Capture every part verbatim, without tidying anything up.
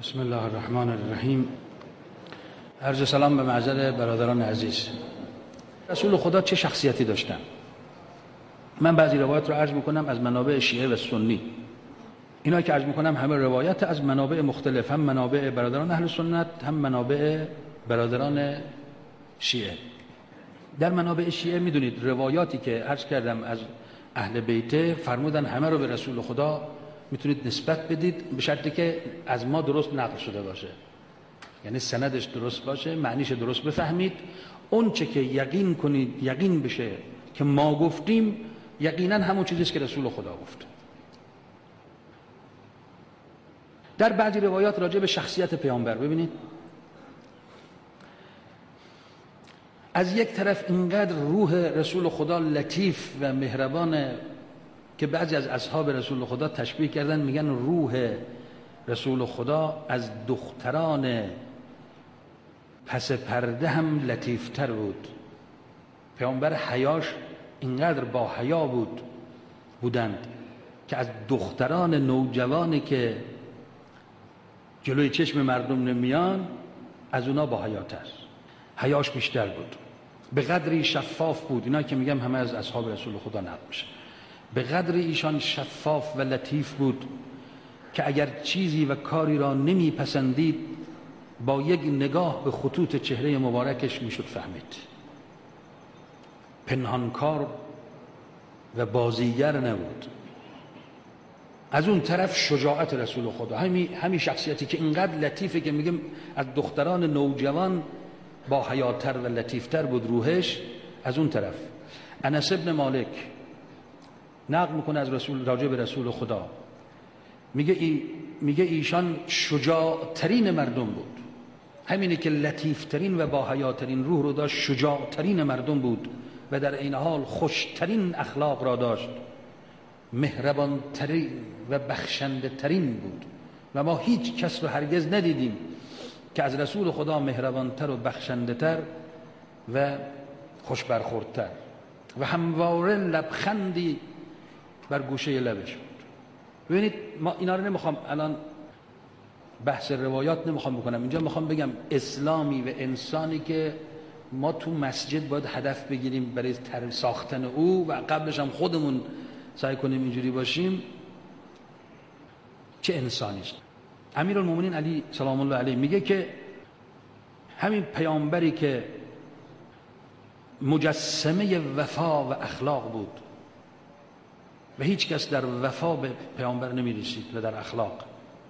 بسم الله الرحمن الرحیم. عرض سلام به معذر برادران عزیز. رسول خدا چه شخصیتی داشتن؟ من بعضی روایات رو عرض میکنم از منابع شیعه و سنی. اینا که عرض میکنم همه روایت از منابع مختلف، هم منابع برادران اهل سنت هم منابع برادران شیعه. در منابع شیعه میدونید روایاتی که عرض کردم از اهل بیت فرمودن همه رو به رسول خدا میتونید نسبت بدید به شرطی که از ما درست نقل شده باشه، یعنی سندش درست باشه، معنیش درست بفهمید. اون چه که یقین کنید، یقین بشه که ما گفتیم، یقینا همون چیزی است که رسول خدا گفت. در بعضی روایات راجع به شخصیت پیامبر ببینید، از یک طرف اینقدر روح رسول خدا لطیف و مهربانه که بعضی از اصحاب رسول خدا تشبیه کردن، میگن روح رسول خدا از دختران پس پرده هم لطیفتر بود. پیامبر حیاش اینقدر با حیا بود بودند که از دختران نوجوانی که جلوی چشم مردم نمیان از اونا با حیاتر، حیاش بیشتر بود. به قدری شفاف بود، اینا که میگم همه از اصحاب رسول خدا نقل میشه، به قدری ایشان شفاف و لطیف بود که اگر چیزی و کاری را نمیپسندید با یک نگاه به خطوط چهره مبارکش میشد فهمید. پنهانکار و بازیگر نبود. از اون طرف شجاعت رسول خدا، همین همین شخصیتی که اینقدر لطیفه که میگم از دختران نوجوان با حیاتر و لطیفتر بود روحش. از اون طرف انس ابن مالک نقل میکنه از رسول، راجع به رسول خدا میگه ای میگه ایشان شجاعترین مردم بود. همینه که لطیفترین و با حیاترین روح رو داشت، شجاعترین مردم بود و در این حال خوشترین اخلاق را داشت، مهربانترین و بخشنده ترین بود و ما هیچ کس رو هرگز ندیدیم که از رسول خدا مهربانتر و بخشنده تر و خوش برخوردتر و همواره لبخندی بر گوشه لبش بود. ببینید ما اینا رو نمیخوام الان بحث روایات نمیخوام بکنم، اینجا میخوام بگم اسلامی و انسانی که ما تو مسجد باید هدف بگیریم برای ساختن او و قبلش هم خودمون سعی کنیم اینجوری باشیم، چه انسانی است. امیرالمومنین علی سلام الله علیه میگه که همین پیامبری که مجسمه وفا و اخلاق بود و هیچ کس در وفا به پیامبر نمی رسید و در اخلاق،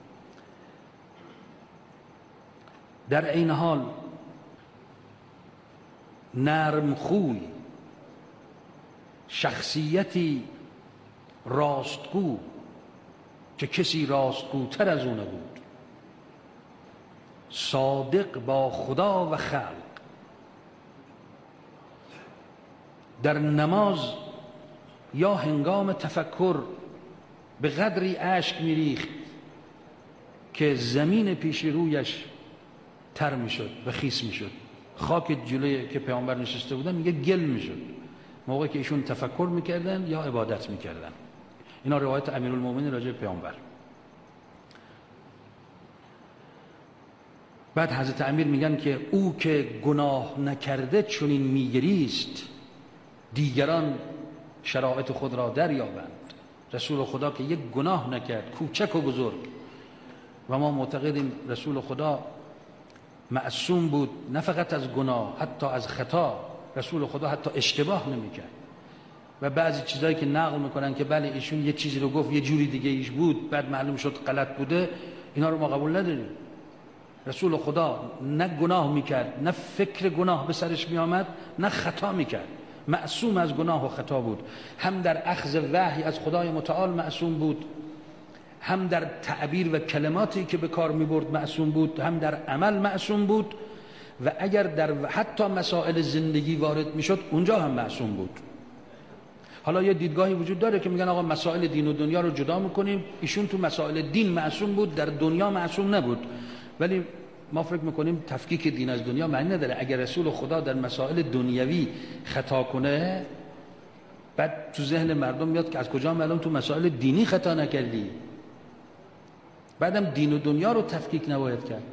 در این حال نرم خوی، شخصیتی راستگو که کسی راستگوتر از اون بود، صادق با خدا و خلق، در نماز یا هنگام تفکر به قدری اشک میریخت که زمین پیش رویش تر میشد و خیس میشد. خاک جلوی که پیامبر نشسته بودن میگه گل میشد موقعی که ایشون تفکر میکردن یا عبادت میکردن. اینا روایت امیرالمومنین راجع به پیامبر. بعد حضرت امیر میگن که او که گناه نکرده چنین میگریست دیگران شرایط خود را دریابند. رسول خدا که یک گناه نکرد، کوچک و بزرگ، و ما معتقدیم رسول خدا معصوم بود، نه فقط از گناه، حتی از خطا. رسول خدا حتی اشتباه نمیکرد و بعضی چیزایی که نقل میکنن که بله ایشون یه چیزی رو گفت یه جوری دیگه ایش بود بعد معلوم شد غلط بوده، اینا رو ما قبول نداریم. رسول خدا نه گناه میکرد، نه فکر گناه به سرش میآمد، نه خطا میکرد. معصوم از گناه و خطا بود. هم در اخذ وحی از خدای متعال معصوم بود، هم در تعبیر و کلماتی که به کار میبرد معصوم بود، هم در عمل معصوم بود و اگر در حتی مسائل زندگی وارد میشد اونجا هم معصوم بود. حالا یه دیدگاهی وجود داره که میگن آقا مسائل دین و دنیا رو جدا میکنیم، ایشون تو مسائل دین معصوم بود، در دنیا معصوم نبود. ولی ما فکر میکنیم تفکیک دین از دنیا معنی نداره. اگر رسول خدا در مسائل دنیوی خطا کنه بعد تو ذهن مردم میاد که از کجا معلوم تو مسائل دینی خطا نکردی. بعدم دین و دنیا رو تفکیک نباید کرد.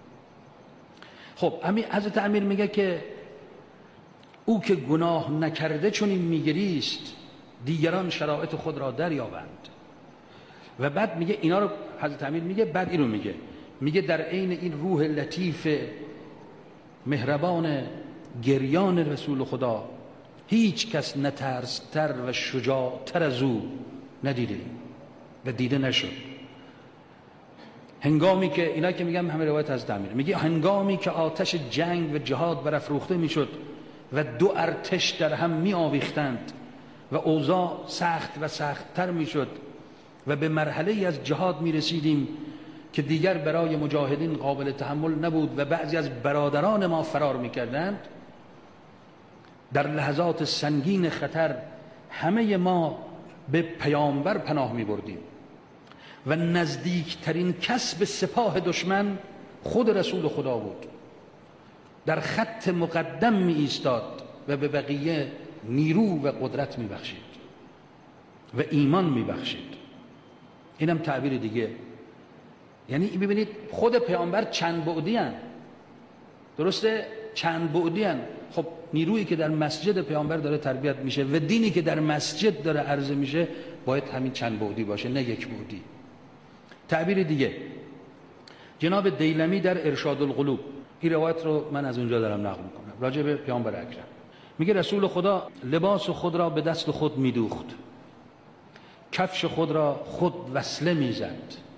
خب همین حضرت امیر میگه که او که گناه نکرده چون این میگریست دیگران شرایط خود را دریابند. و بعد میگه اینا رو حضرت امیر میگه، بعد اینو میگه میگه در عین این روح لطیف مهربان گریان رسول خدا هیچ کس نترستر و شجاعتر از او ندیده و دیده نشد. هنگامی که اینا که میگم همه روایت از امیر میگه هنگامی که آتش جنگ و جهاد برافروخته میشد و دو ارتش در هم می آویختند و اوضاع سخت و سختتر میشد و به مرحله از جهاد می رسیدیم که دیگر برای مجاهدین قابل تحمل نبود و بعضی از برادران ما فرار می کردند، در لحظات سنگین خطر همه ما به پیامبر پناه می بردیم و نزدیکترین کس به سپاه دشمن خود رسول خدا بود. در خط مقدم می ایستاد و به بقیه نیرو و قدرت می بخشید و ایمان می بخشید. اینم تعبیر دیگه. یعنی ببینید خود پیامبر چند بعدی هن. درسته؟ چند بعدی هن. خب نیرویی که در مسجد پیامبر داره تربیت میشه و دینی که در مسجد داره عرضه میشه باید همین چند بعدی باشه، نه یک بعدی. تعبیر دیگه جناب دیلمی در ارشاد القلوب، این روایت رو من از اونجا دارم نقل میکنم راجع به پیامبر اکرم، میگه رسول خدا لباس خود را به دست خود میدوخت، کفش خود را خود وصله میزد،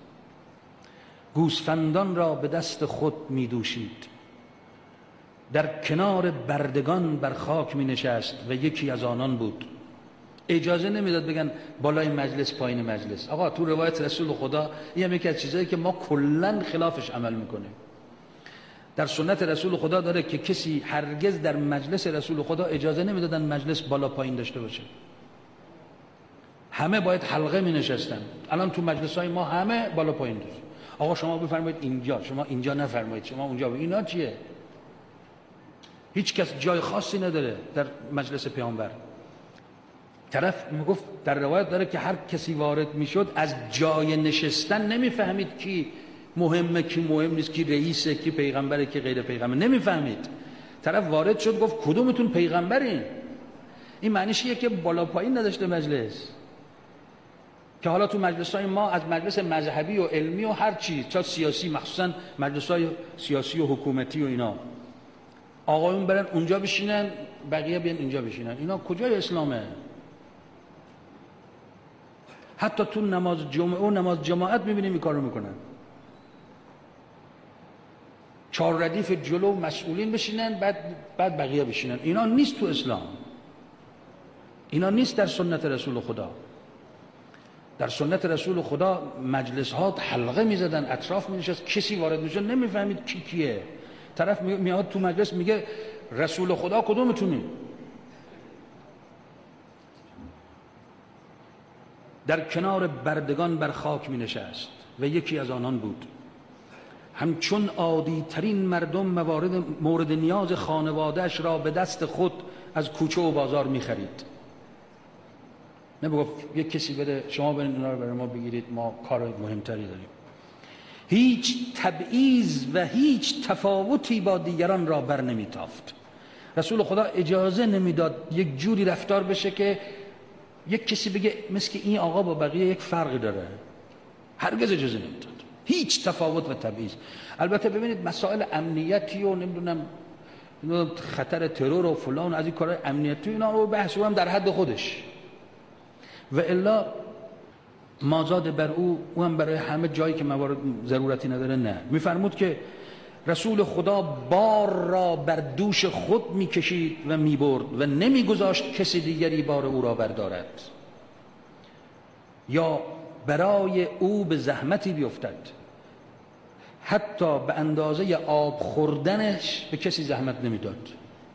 گوسفندان را به دست خود میدوشید، در کنار بردگان بر خاک می نشست و یکی از آنان بود. اجازه نمیداد بگن بالای مجلس پایین مجلس. آقا تو روایت رسول خدا این هم یکی از چیزایی که ما کلن خلافش عمل میکنیم. در سنت رسول خدا داره که کسی هرگز در مجلس رسول خدا اجازه نمیدادن مجلس بالا پایین داشته باشه، همه باید حلقه می نشستن. الان تو مجلس های ما همه بالا پایین داشت. آقا شما بفرمایید اینجا، شما اینجا نفرمایید، شما اونجا. اینا چیه؟ هیچ کس جای خاصی نداره در مجلس پیامبر. طرف میگفت در روایت داره که هر کسی وارد میشد از جای نشستن نمیفهمید کی مهمه کی مهم نیست، کی رئیسه کی پیغمبره کی غیر پیغمبر، نمیفهمید. طرف وارد شد گفت کدومتون پیغمبرین؟ این معنیش اینه که بالا پایین نداشته مجلس. که حالا تو مجلس های ما از مجلس مذهبی و علمی و هر چیز، چه سیاسی، مخصوصا مجلس های سیاسی و حکومتی و اینا، آقایون برن اونجا بشینن بقیه بیان اینجا بشینن. اینا کجای اسلامه؟ حتی تو نماز جمعه و نماز جماعت میبینیم این کارو میکنن. چهار ردیف جلو مسئولین بشینن بعد بعد بقیه بشینن. اینا نیست تو اسلام. اینا نیست در سنت رسول خدا. در سنت رسول خدا مجلس ها حلقه میزدن، اطراف مینشست، کسی وارد میشد نمیفهمید کی کیه. طرف میاد تو مجلس میگه رسول خدا کدومتونی؟ در کنار بردگان بر خاک می نشست و یکی از آنان بود. همچون عادی ترین مردم موارد مورد نیاز خانوادهش را به دست خود از کوچه و بازار می خرید. نمیگفت یک کسی بده شما برین اینا رو برای ما بگیرید، ما کار مهمتری داریم. هیچ تبعیض و هیچ تفاوتی با دیگران را بر نمی تافت. رسول خدا اجازه نمیداد یک جوری رفتار بشه که یک کسی بگه مثل که این آقا با بقیه یک فرقی داره. هرگز اجازه نمیداد. هیچ تفاوت و تبعیض. البته ببینید مسائل امنیتی و نمیدونم خطر ترور و فلان از این کارهای امنیتی اینا رو بحث هم در حد خودش. و الا مازاد بر او او هم برای همه جایی که موارد ضرورتی نداره نه. میفرمود که رسول خدا بار را بر دوش خود میکشید و میبرد و نمیگذاشت کسی دیگری بار او را بردارد یا برای او به زحمتی بیفتد. حتی به اندازه آب خوردنش به کسی زحمت نمیداد.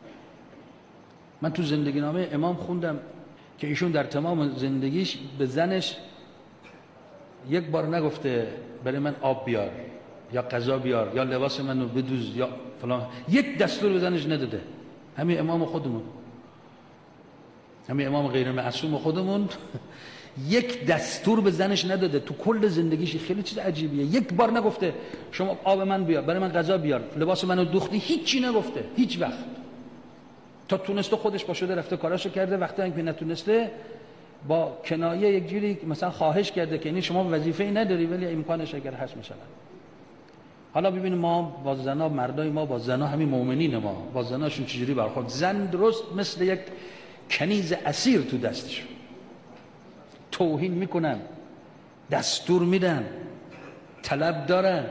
من تو زندگی نامه امام خوندم که ایشون در تمام زندگیش به زنش یک بار نگفته برای من آب بیار یا غذا بیار یا لباس منو بدوز یا فلان. یک دستور به زنش نداده. همین امام خودمون، همین امام غیر معصوم خودمون یک دستور به زنش نداده تو کل زندگیش. خیلی چیز عجیبیه. یک بار نگفته شما آب من بیار، برای من غذا بیار، لباس منو دوختی، هیچی نگفته هیچ وقت. تا تونسته خودش با شده رفته کاراشو کرده، وقتی که نتونسته با کنایه یک جوری مثلا خواهش کرده که این شما وظیفه‌ای نداری ولی امکانش اگر هست مثلا. حالا ببینیم ما با زنا، مردای ما با زنا، همین مؤمنین ما با زناشون چجوری برخورد. زن درست مثل یک کنیز اسیر تو دستشون، توهین میکنن، دستور میدن، طلب دارن.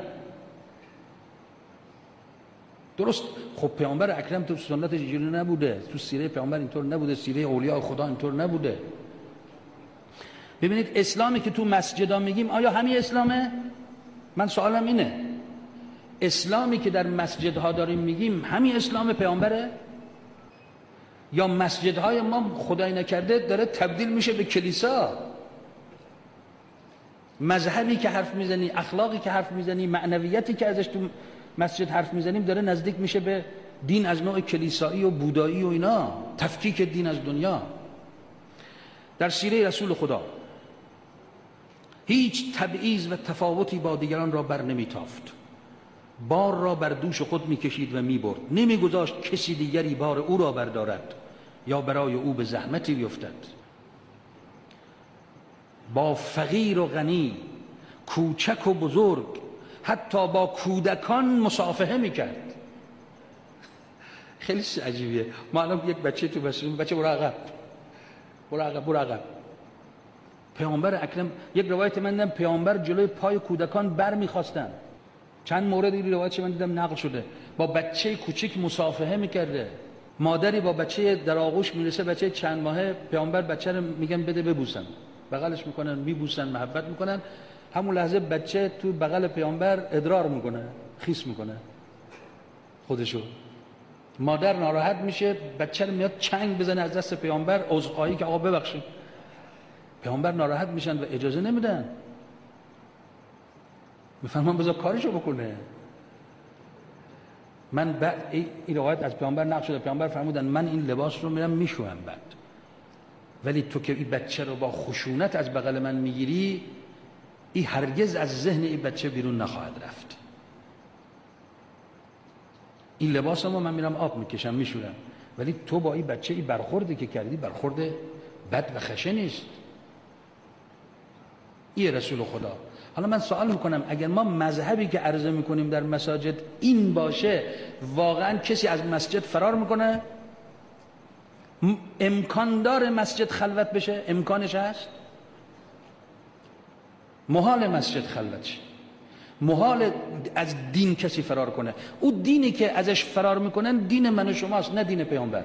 درست خب پیامبر اکرم تو سنتش اینجوری نبوده، تو سیره پیامبر اینطور نبوده، سیره اولیاء خدا اینطور نبوده. ببینید اسلامی که تو مسجدها میگیم آیا همین اسلامه؟ من سوالم اینه، اسلامی که در مسجدها داریم میگیم همین اسلام پیامبره؟ یا مسجدهای ما خدای نکرده داره تبدیل میشه به کلیسا؟ مذهبی که حرف میزنی، اخلاقی که حرف میزنی، معنویتی که ازش تو مسجد حرف میزنیم داره نزدیک میشه به دین از نوع کلیسایی و بودایی و اینا، تفکیک دین از دنیا. در سیره رسول خدا هیچ تبعیض و تفاوتی با دیگران را بر نمیتافت، بار را بر دوش خود میکشید و میبرد، نمیگذاشت کسی دیگری بار او را بردارد یا برای او به زحمتی بیفتد. با فقیر و غنی، کوچک و بزرگ، حتی با کودکان مصافحه میکرد. خیلی عجیبیه. ما الان یک بچه تو بسیم، بچه برو عقب، برو عقب، برو عقب. پیامبر اکرم یک روایت من دیدم پیامبر جلوی پای کودکان بر میخواستن. چند مورد این روایت من دیدم نقل شده، با بچه کوچیک مصافحه میکرده. مادری با بچه در آغوش میرسه، بچه چند ماهه، پیامبر بچه رو میگن بده ببوسن، بغلش میکنن، میبوسن، محبت میکنن. همون لحظه بچه تو بغل پیامبر ادرار میکنه، خیس میکنه خودشو. مادر ناراحت میشه، بچه رو میاد چنگ بزنه از دست پیامبر، عذرخواهی که آقا ببخشید. پیامبر ناراحت میشن و اجازه نمیدن، میفهمن بذار کارشو بکنه. من بعد این روایت از پیامبر نقل شده، پیامبر فرمودن من این لباس رو میرم میشوام بعد، ولی تو که این بچه رو با خشونت از بغل من میگیری، این هرگز از ذهن این بچه بیرون نخواهد رفت. این لباس رو من میرم آب میکشم میشورم، ولی تو با این بچه این برخوردی که کردی برخورد بد و خشن نیست. این رسول خدا. حالا من سوال میکنم اگر ما مذهبی که عرضه میکنیم در مساجد این باشه، واقعا کسی از مسجد فرار میکنه؟ امکان داره مسجد خلوت بشه؟ امکانش هست؟ محال مسجد خلوت شه، محال از دین کسی فرار کنه. او دینی که ازش فرار میکنن دین من و شماست، نه دین پیامبر.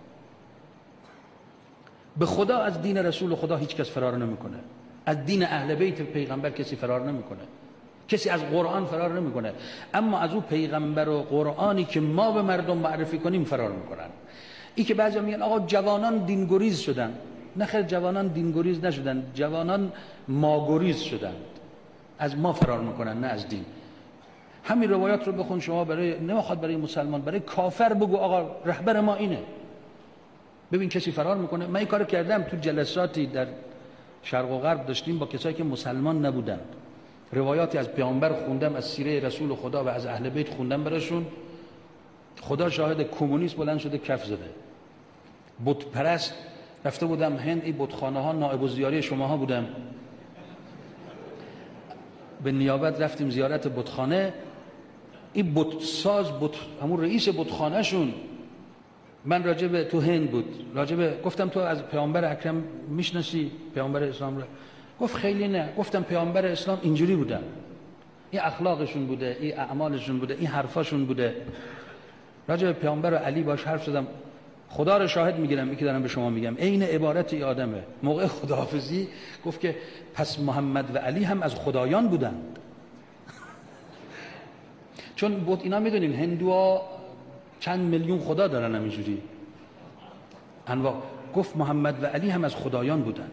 به خدا از دین رسول خدا هیچ کس فرار نمیکنه، از دین اهل بیت پیغمبر کسی فرار نمیکنه، کسی از قرآن فرار نمیکنه، اما از او پیغمبر و قرآنی که ما به مردم معرفی کنیم فرار میکنن. این که بعضی میگن آقا جوانان دینگریز شدن، نه خیر، جوانان دینگریز نشدن، جوانان ماگریز شدند، از ما فرار میکنن نه از دین. همین روایات رو بخون شما، برای نمیخواد برای مسلمان، برای کافر بگو آقا رهبر ما اینه، ببین کسی فرار میکنه. من این کارو کردم تو جلساتی در شرق و غرب داشتیم با کسایی که مسلمان نبودن، روایاتی از پیامبر خوندم، از سیره رسول خدا و از اهل بیت خوندم براشون. خدا شاهد، کمونیست بلند شده کف زده، بت پرست. رفته بودم هند، این بتخانه ها نائب الزیاری شماها بودم، به نیابت رفتیم زیارت بتخانه. این بت ساز، بت همون رئیس بتخانه شون، من راجب تو هند بود، راجب گفتم تو از پیامبر اکرم میشناسی پیامبر اسلام رو؟ گفت خیلی نه. گفتم پیامبر اسلام اینجوری بودن، این اخلاقشون بوده، این اعمالشون بوده، این حرفاشون بوده. راجب پیامبر و علی باش حرف زدم. خدا رو شاهد میگیرم این که دارم به شما میگم، عین عبارت ای آدمه. موقع خداحافظی گفت که پس محمد و علی هم از خدایان بودند. چون بود اینا میدونین هندوها چند میلیون خدا دارن همینجوری انواع. گفت محمد و علی هم از خدایان بودند.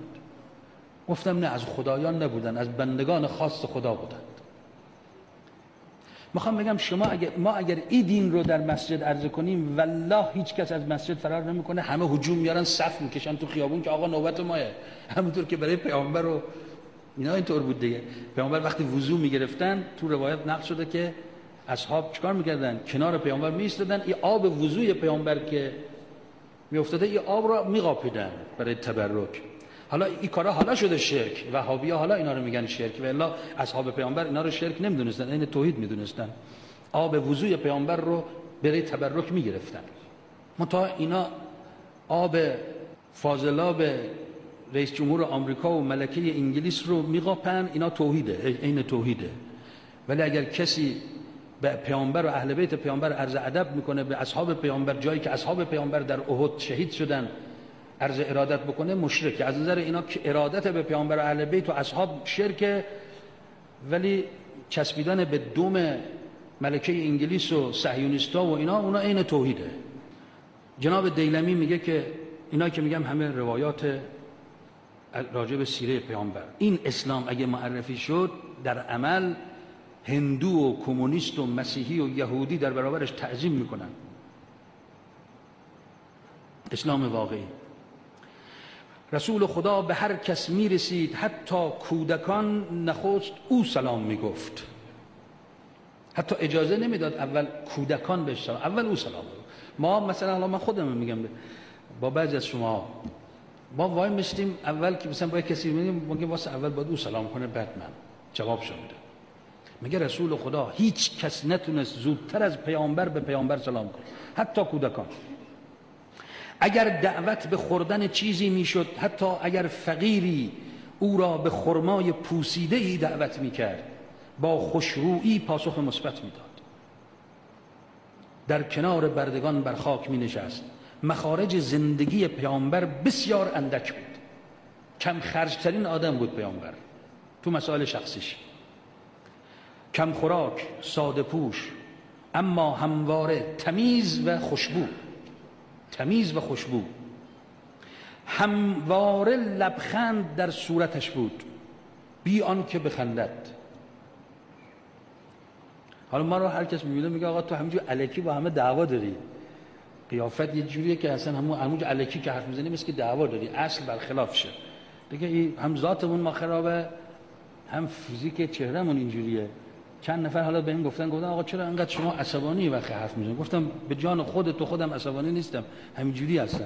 گفتم نه، از خدایان نبودن، از بندگان خاص خدا بودند. میخوام بگم شما اگر ما اگر این دین رو در مسجد عرضه کنیم والله هیچ کس از مسجد فرار نمیکنه، همه هجوم میارن صف میکشن تو خیابون که آقا نوبت ماه. همونطور که برای پیامبر و اینا اینطور بود دیگه. پیامبر وقتی وضو میگرفتن تو روایت نقل شده که اصحاب چیکار میکردن؟ کنار پیامبر میایستادن، این آب وضوی پیامبر که میافتاده این آب رو میقاپیدن برای تبرک. حالا این کارا حالا شده شرک، وهابی‌ها حالا اینا رو میگن شرک، و الا اصحاب پیامبر اینا رو شرک نمیدونستن، این توحید میدونستن. آب وضوی پیامبر رو برای تبرک میگرفتن. منتها اینا آب فاضلاب رئیس جمهور آمریکا و ملکه انگلیس رو میقاپن، اینا توحیده، این توحیده. ولی اگر کسی به پیامبر و اهل بیت پیامبر عرض ادب میکنه، به اصحاب پیامبر، جایی که اصحاب پیامبر در احد شهید شدن عرض ارادت بکنه، مشرکه. از نظر اینا که ارادت به پیامبر و اهل بیت و اصحاب شرکه، ولی چسبیدن به دوم ملکه انگلیس و صهیونیستا و اینا، اونا عین توحیده. جناب دیلمی میگه که اینا که میگم همه روایات راجع به سیره پیامبر. این اسلام اگه معرفی شد، در عمل هندو و کمونیست و مسیحی و یهودی در برابرش تعظیم میکنن. اسلام واقعی. رسول خدا به هر کس میرسید، حتی کودکان نخست او سلام میگفت. حتی اجازه نمیداد اول کودکان بهش سلام، اول او سلام میگفت. ما مثلا الان من خودم میگم با بعضی از شما، ما وای میستیم اول که مثلا با کسی میگیم میگه واسه اول باید او سلام کنه بعد من جواب شو میده. میگه رسول خدا هیچ کس نتونست زودتر از پیامبر به پیامبر سلام کنه، حتی کودکان. اگر دعوت به خوردن چیزی میشد، حتی اگر فقیری او را به خرمای پوسیده ای دعوت میکرد، با خوشرویی پاسخ مثبت میداد. در کنار بردگان بر خاک می نشست. مخارج زندگی پیامبر بسیار اندک بود. کم خرجترین آدم بود پیامبر تو مسائل شخصیش. کم خوراک، ساده پوش، اما همواره تمیز و خوشبو. تمیز و خوشبو. همواره لبخند در صورتش بود، بی آن که بخندد. حالا ما رو هر کس میبینه میگه آقا تو همینجور الکی با همه دعوا داری، قیافت یه جوریه که اصلا همون همونجور الکی که حرف میزنی مثل که دعوا داری، اصل برخلاف شه. دیگه این هم ذاتمون ما خرابه، هم فیزیک چهرهمون اینجوریه. چند نفر حالا بهم گفتن گفتن آقا چرا انقدر شما عصبانی وقتی حرف میزنی؟ گفتم به جان خودت و خودم عصبانی نیستم، همینجوری هستم.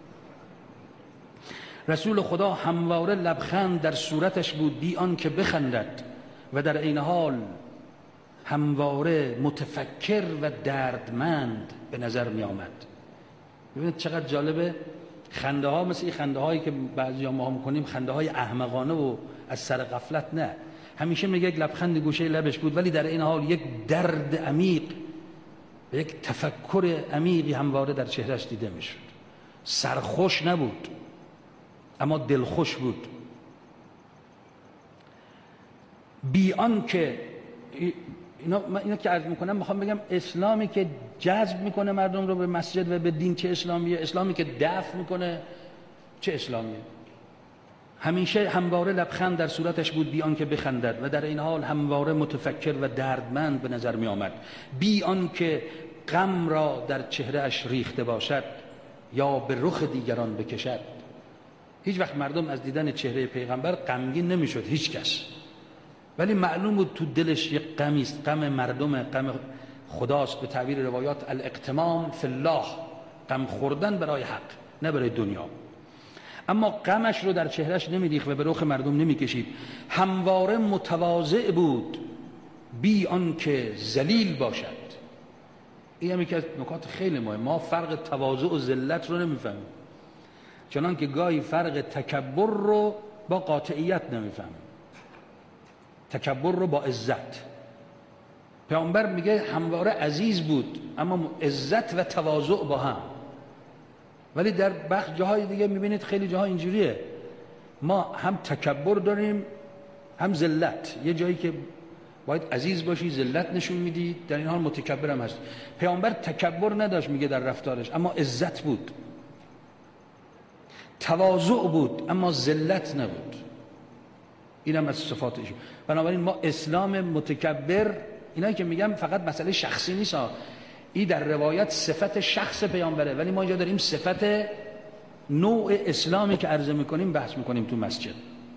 رسول خدا همواره لبخند در صورتش بود، بی آن که بخندد، و در این حال همواره متفکر و دردمند به نظر می آمد. ببینید چقدر جالبه، خنده ها مثل این خنده هایی که بعضی ما میکنیم، خنده های احمقانه و از سر غفلت نه. همیشه میگه یک لبخند گوشه لبش بود، ولی در این حال یک درد عمیق و یک تفکر عمیقی همواره در چهرش دیده میشد. سرخوش نبود اما دلخوش بود. بی آن که اینا من اینا که عرض میکنم میخوام بگم اسلامی که جذب میکنه مردم رو به مسجد و به دین چه اسلامیه، اسلامی که دفع میکنه چه اسلامیه. همیشه همواره لبخند در صورتش بود، بی آن که بخندد، و در این حال همواره متفکر و دردمند به نظر می آمد، بی آن که غم را در چهره اش ریخته باشد یا به رخ دیگران بکشد. هیچ وقت مردم از دیدن چهره پیغمبر غمگین نمیشد، هیچ کس، ولی معلوم بود تو دلش یک غمی است، غم مردم، غم خداست. به تعبیر روایات الاغتمام فی الله، غم خوردن برای حق نه برای دنیا. اما غمش رو در چهرهش نمیریخت و به رخ مردم نمیکشید. همواره متواضع بود، بی آن که ذلیل باشد. این هم یکی از نکات خیلی مهم. ما فرق تواضع و ذلت رو نمیفهمیم، چنان که گاهی فرق تکبر رو با قاطعیت نمیفهمیم، تکبر رو با عزت. پیامبر میگه همواره عزیز بود اما عزت و تواضع با هم. ولی در بخش جاهای دیگه میبینید خیلی جاها اینجوریه، ما هم تکبر داریم هم ذلت. یه جایی که باید عزیز باشی ذلت نشون میدی، در این حال متکبر هم هست. پیامبر تکبر نداشت میگه در رفتارش، اما عزت بود، تواضع بود اما ذلت نبود. اینم از صفاتش. بنابراین ما اسلام متکبر اینایی که میگم فقط مسئله شخصی نیست ها، این در روایت صفت شخص پیامبره، ولی ما اینجا داریم صفت نوع اسلامی که عرضه میکنیم بحث میکنیم تو مسجد.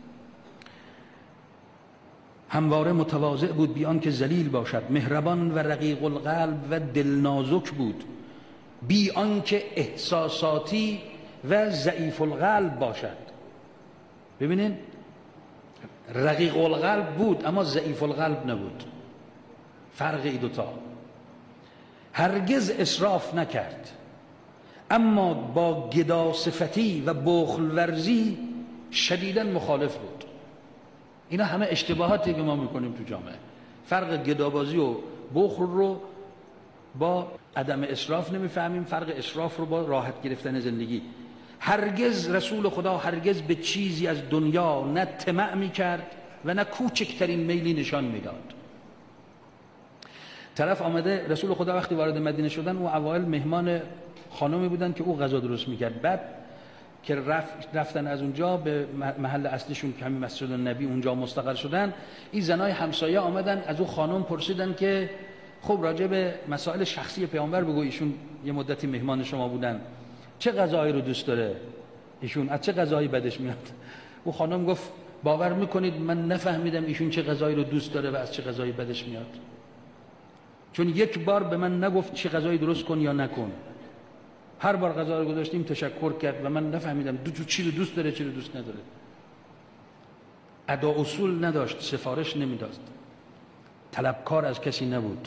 همواره متواضع بود بیان که ذلیل باشد، مهربان و رقیق القلب و دلنازک بود بی آنکه احساساتی و ضعیف القلب باشد. ببینین رقیق القلب بود اما ضعیف القلب نبود، فرق ای دوتا. هرگز اسراف نکرد اما با گداصفتی و بخل ورزی شدیداً مخالف بود. اینا همه اشتباهاتی که ما میکنیم تو جامعه، فرق گدابازی و بخل رو با عدم اسراف نمیفهمیم، فرق اسراف رو با راحت گرفتن زندگی. هرگز رسول خدا هرگز به چیزی از دنیا نه طمع میکرد و نه کوچکترین میلی نشان میداد. طرف آمده، رسول خدا وقتی وارد مدینه شدن او اوایل مهمان خانمی بودن که او غذا درست میکرد، بعد که رفت رفتن از اونجا به محل اصلیشون که همین مسجد النبی اونجا مستقر شدن، این زنای همسایه آمدن از او خانم پرسیدن که خب راجع به مسائل شخصی پیامبر بگو، ایشون یه مدتی مهمان شما بودن، چه غذایی رو دوست داره، ایشون از چه غذایی بدش میاد؟ او خانم گفت باور میکنید من نفهمیدم ایشون چه غذایی رو دوست داره و از چه غذایی بدش میاد، چون یک بار به من نگفت چه غذایی درست کن یا نکن، هر بار غذا رو گذاشتیم تشکر کرد و من نفهمیدم دو چی رو دوست داره چی رو دوست نداره. ادا اصول نداشت، سفارش نمیداد، طلبکار از کسی نبود،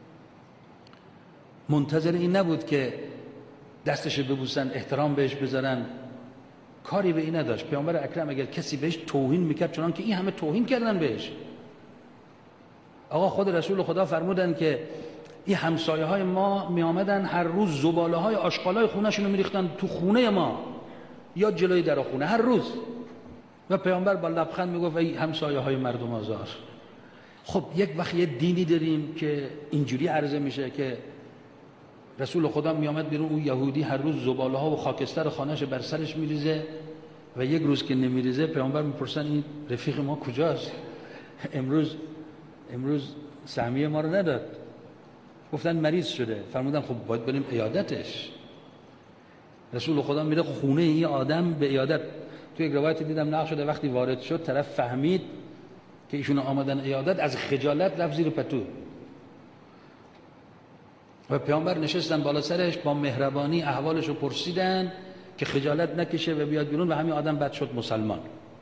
منتظر این نبود که دستش ببوسن احترام بهش بذارن، کاری به این نداشت. پیامبر اکرم اگر کسی بهش توهین میکرد چنان که این همه توهین کردن بهش، آقا خود رسول خدا فرمودن که این همسایه های ما می آمدن هر روز زباله های آشغالای خونه‌شون رو میریختن تو خونه ما یا جلوی در خونه هر روز، و پیامبر با لبخند میگفت ای همسایه های مردم آزار. خب یک وقت یه دینی داریم که اینجوری عرضه میشه که رسول خدا می آمد بیرون، اون یهودی هر روز زباله ها و خاکستر خانه‌اش بر سرش میریزه و یک روز که نمیریزه پیامبر میپرسن این رفیق ما کجاست؟ امروز امروز سهمیه ما رو نداد. گفتن مریض شده. فرمودن خب باید بریم عیادتش. رسول خدا میره خونه این آدم به عیادت. تو یک روایت دیدم نقل شده وقتی وارد شد طرف فهمید که ایشون آمدن عیادت، از خجالت رفت زیر پتو و پیامبر نشستن بالا سرش با مهربانی احوالش رو پرسیدن که خجالت نکشه و بیاد بیرون و همین آدم بعد شد مسلمان.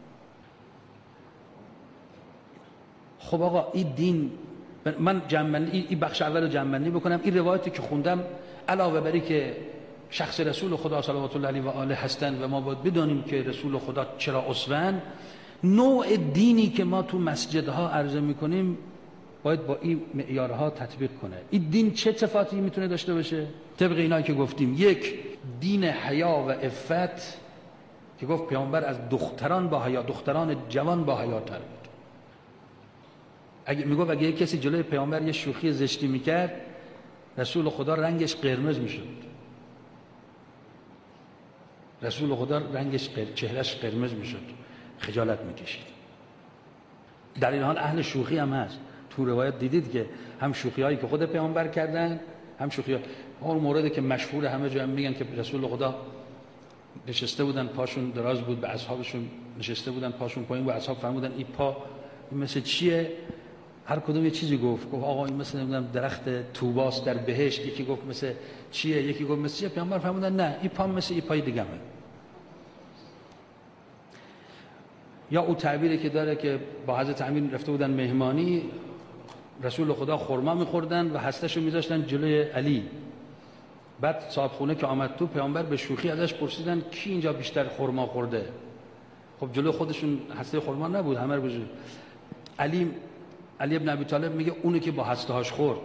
خب آقا این دین، من جمعنی این بخش اول رو جمعنی بکنم. این روایتی که خوندم علاوه بری که شخص رسول خدا صلوات الله علیه و آله هستند و ما باید بدانیم که رسول خدا چرا اسوه‌اند، نوع دینی که ما تو مسجدها عرضه میکنیم باید با این معیارها تطبیق کنه. این دین چه صفاتی میتونه داشته باشه؟ طبق اینایی که گفتیم، یک، دین حیا و عفت که گفت پیامبر از دختران با حیا، دختران جوان با حیاتر بود. اگه میگفت اگه کسی جلوی پیامبر یه شوخی زشتی میکرد، رسول خدا رنگش قرمز میشد. رسول خدا رنگش قر... چهرهش قرمز میشد، خجالت میکشید. در این حال اهل شوخی هم هست. تو روایت دیدید که هم شوخی هایی که خود پیامبر کردن، هم شوخی ها. اون موردی که مشهور همه جا هم میگن که رسول خدا نشسته بودن پاشون دراز بود، به اصحابشون نشسته بودن پاشون پایین بود، اصحاب فرمودن این پا این مثل چیه؟ هر کدوم یه چیزی گفت. گفت آقا این مثل نمیدونم درخت طوباست در بهشت. یکی گفت مثل چیه، یکی گفت مثل چیه. پیامبر فرمودن نه، این پا مثل این پای دیگه. یا او تعبیری که داره که با حضرت امیر رفته بودن مهمانی، رسول خدا خرما می‌خوردن و هسته‌شو می‌ذاشتن جلوی علی. بعد صاحب خونه که آمد تو، پیامبر به شوخی ازش پرسیدن کی اینجا بیشتر خرما خورده؟ خب جلوی خودشون هسته خرما نبود، همه رو بجو. علی علی ابن ابی طالب میگه اونی که با هسته‌هاش خورد.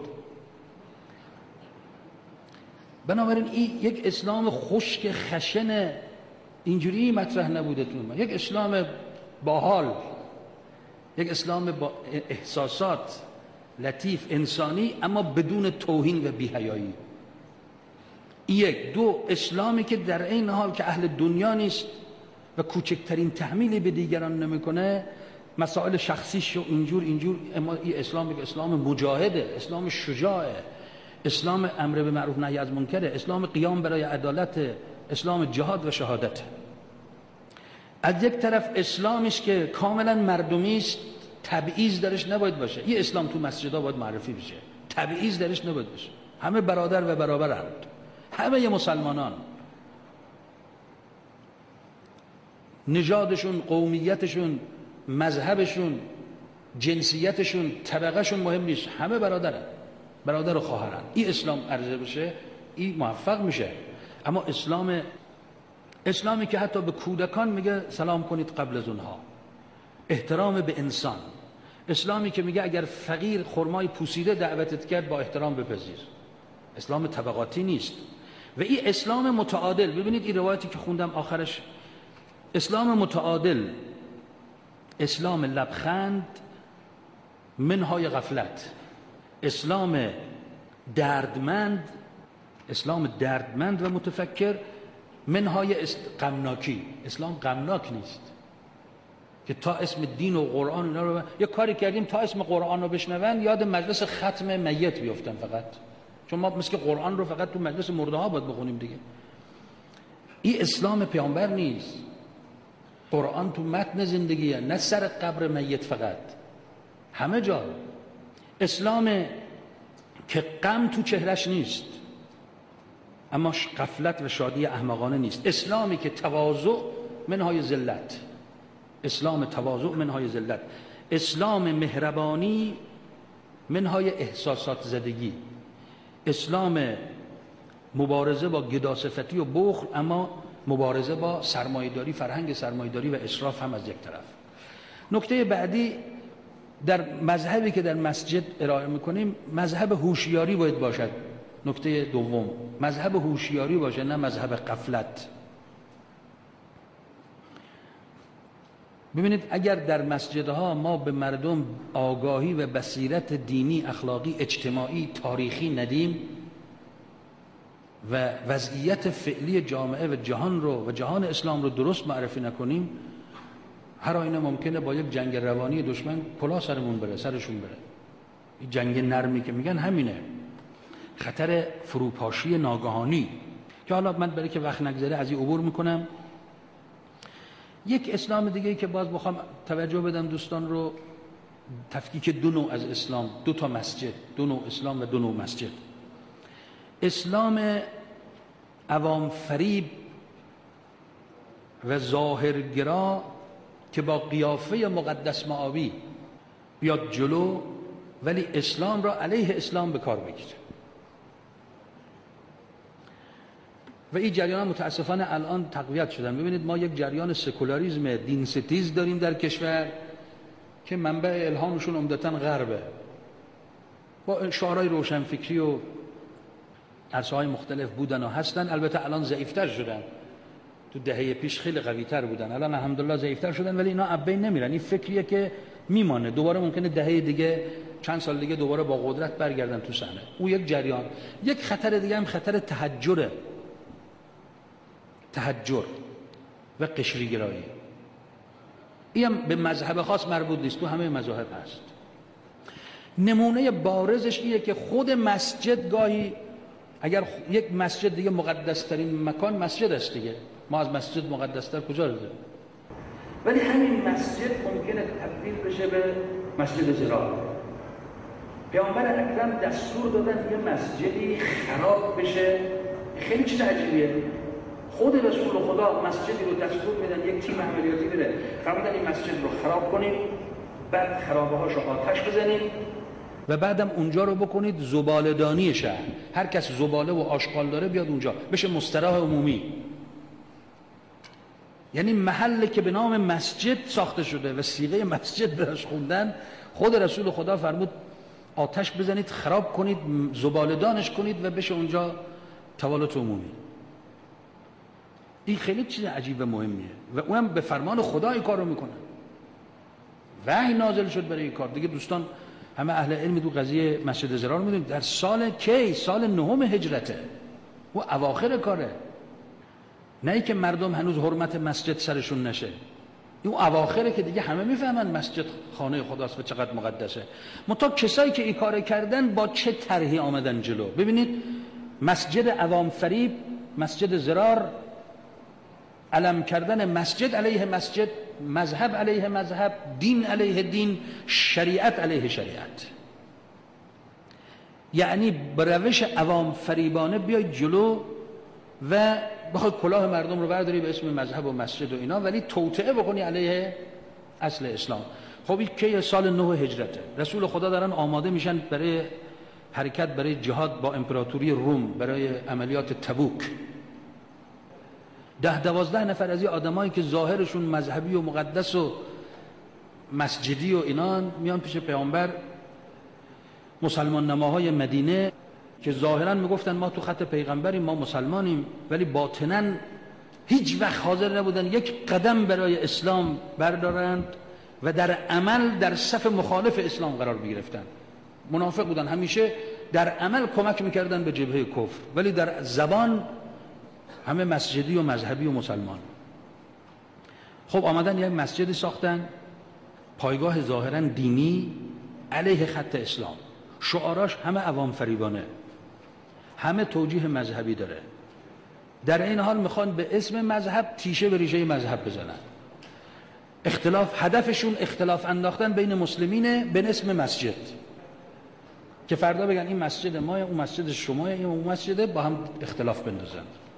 بنابراین این یک اسلام خشک خشن اینجوری مطرح نبوده تو ما. یک اسلام باحال، یک اسلام با احساسات لطیف انسانی اما بدون توهین و بی‌حیایی. یک. دو، اسلامی که در این حال که اهل دنیا نیست و کوچکترین تحمیلی به دیگران نمیکنه، مسائل شخصیش و اینجور اینجور. اما این اسلام یک اسلام مجاهده، اسلام شجاعه، اسلام امر به معروف نهی از منکره، اسلام قیام برای عدالت، اسلام جهاد و شهادت. از یک طرف اسلامیش که کاملا مردمی است، تبعیض درش نباید باشه. این اسلام تو مسجدها باید معرفی بشه، تبعیض درش نباید باشه. همه برادر و برابرند، همه مسلمانان، نژادشون، قومیتشون، مذهبشون، جنسیتشون، طبقهشون مهم نیست، همه برادرن، برادر و خواهرن. این اسلام عرضه بشه این موفق میشه. اما اسلام اسلامی که حتی به کودکان میگه سلام کنید قبل از اونها، احترام به انسان، اسلامی که میگه اگر فقیر خرمای پوسیده دعوتت کرد با احترام بپذیر، اسلام طبقاتی نیست. و این اسلام متعادل. ببینید این روایتی که خوندم آخرش، اسلام متعادل، اسلام لبخند منهای غفلت، اسلام دردمند، اسلام دردمند و متفکر منهای غمناکی. اسلام غمناک نیست که تا اسم دین و قرآن اینا رو یه کاری کردیم تا اسم قرآن رو بشنون یاد مجلس ختم میت بیفتن فقط، چون ما مثل قرآن رو فقط تو مجلس مرده ها باید بخونیم دیگه. این اسلام پیامبر نیست. قرآن تو متن زندگیه، نه سر قبر میت فقط، همه جا. اسلام که غم تو چهرش نیست اما غفلت و شادی احمقانه نیست. اسلامی که تواضع منهای ذلت، اسلام تواضع منهای ذلت، اسلام مهربانی منهای احساسات زدگی، اسلام مبارزه با گداصفتی و بخل اما مبارزه با سرمایه‌داری، فرهنگ سرمایه‌داری و اسراف هم از یک طرف. نکته بعدی در مذهبی که در مسجد ارائه میکنیم، مذهب هوشیاری باید باشد. نکته دوم، مذهب هوشیاری باشه، نه مذهب غفلت. ببینید اگر در مسجدها ما به مردم آگاهی و بصیرت دینی، اخلاقی، اجتماعی، تاریخی ندیم و وضعیت فعلی جامعه و جهان رو و جهان اسلام رو درست معرفی نکنیم، هر آینه ممکنه با یک جنگ روانی دشمن کلاه سرمون بره، سرشون بره. این جنگ نرمی که میگن همینه، خطر فروپاشی ناگهانی. که حالا من برای که وقت نگذره از این عبور میکنم. یک اسلام دیگه که باز بخوام توجه بدم دوستان رو، تفکیک دو نوع از اسلام، دو تا مسجد، دو نوع اسلام و دو نوع مسجد. اسلام عوام فریب و ظاهرگرا که با قیافه مقدس معابی بیاد جلو ولی اسلام را علیه اسلام به کار بگیره. و این جریان متاسفانه الان تقویت شدن. ببینید ما یک جریان سکولاریسم دین ستیز داریم در کشور که منبع الهامشون عمدتاً غربه، با شعارهای روشنفکری و عرصه‌های مختلف بودن و هستن. البته الان ضعیفتر شدن، تو دهه پیش خیلی قوی‌تر بودن، الان الحمدلله ضعیفتر شدن، ولی اینا ابین نمیرن. این فکریه که میمانه، دوباره ممکنه دهه دیگه، چند سال دیگه دوباره با قدرت برگردن تو صحنه. اون یک جریان. یک خطر دیگه هم خطر تهجره، تهجر و قشریگرایی. این هم به مذهب خاص مربوط نیست، تو همه مذاهب هست. نمونه بارزش اینه که خود مسجد گاهی، اگر یک مسجد دیگه مقدس ترین مکان مسجد است دیگه، ما از مسجد مقدس تر کجا رو داریم؟ ولی همین مسجد ممکنه تبدیل بشه به مسجد زراعت. پیامبر اکرم دستور دادن یه مسجدی خراب بشه، خیلی چیز عجیبیه. خود رسول خدا مسجدی رو دستور میدن، یک تیم عملیاتی میره، فرمودن این مسجد رو خراب کنید، بعد خرابه هاشو آتش بزنید و بعدم اونجا رو بکنید زباله‌دانی شهر. هر کس زباله و آشغال داره بیاد اونجا، بشه مستراح عمومی. یعنی محلی که به نام مسجد ساخته شده و صیغه مسجد براش خوندن، خود رسول خدا فرمود آتش بزنید، خراب کنید، زباله‌دانش کنید و بشه اونجا توالت عمومی. این خیلی چیز عجیب و مهمیه و اونم به فرمان خدا این کار رو میکنه. وحی نازل شد برای این کار دیگه. دوستان همه اهل علم تو قضیه مسجد زرار رو میدونید، در سال کی؟ سال نهم هجرته و اواخر کاره. نه ای که مردم هنوز حرمت مسجد سرشون نشه. این اواخره که دیگه همه میفهمن مسجد خانه خداست و چقدر مقدسه. منتها کسایی که این کار کردن با چه طرحی آمدن جلو. ببینید مسجد عوام فریب، مسجد زرار، علم کردن مسجد علیه مسجد، مذهب علیه مذهب، دین علیه دین، شریعت علیه شریعت. یعنی به روش عوام فریبانه بیای جلو و بخوای کلاه مردم رو برداری به اسم مذهب و مسجد و اینا، ولی توطئه بکنی علیه اصل اسلام. خب این که سال نه هجرته، رسول خدا دارن آماده میشن برای حرکت برای جهاد با امپراتوری روم، برای عملیات تبوک. ده دوازده نفر از این آدمایی که ظاهرشون مذهبی و مقدس و مسجدی و اینا میان پیش پیامبر، مسلمان نماهای مدینه که ظاهرا میگفتن ما تو خط پیغمبریم، ما مسلمانیم، ولی باطنا هیچ وقت حاضر نبودن یک قدم برای اسلام بردارند و در عمل در صف مخالف اسلام قرار میگرفتن. منافق بودن، همیشه در عمل کمک میکردن به جبهه کفر، ولی در زبان همه مسجدی و مذهبی و مسلمان. خب آمدن یک مسجدی ساختن، پایگاه ظاهرا دینی علیه خط اسلام، شعاراش همه عوام فریبانه، همه توجیه مذهبی داره. در این حال میخوان به اسم مذهب تیشه به ریشه مذهب بزنن. اختلاف، هدفشون اختلاف انداختن بین مسلمینه به اسم مسجد، که فردا بگن این مسجد ما، اون مسجد شما، این اون مسجده، با هم اختلاف بندازن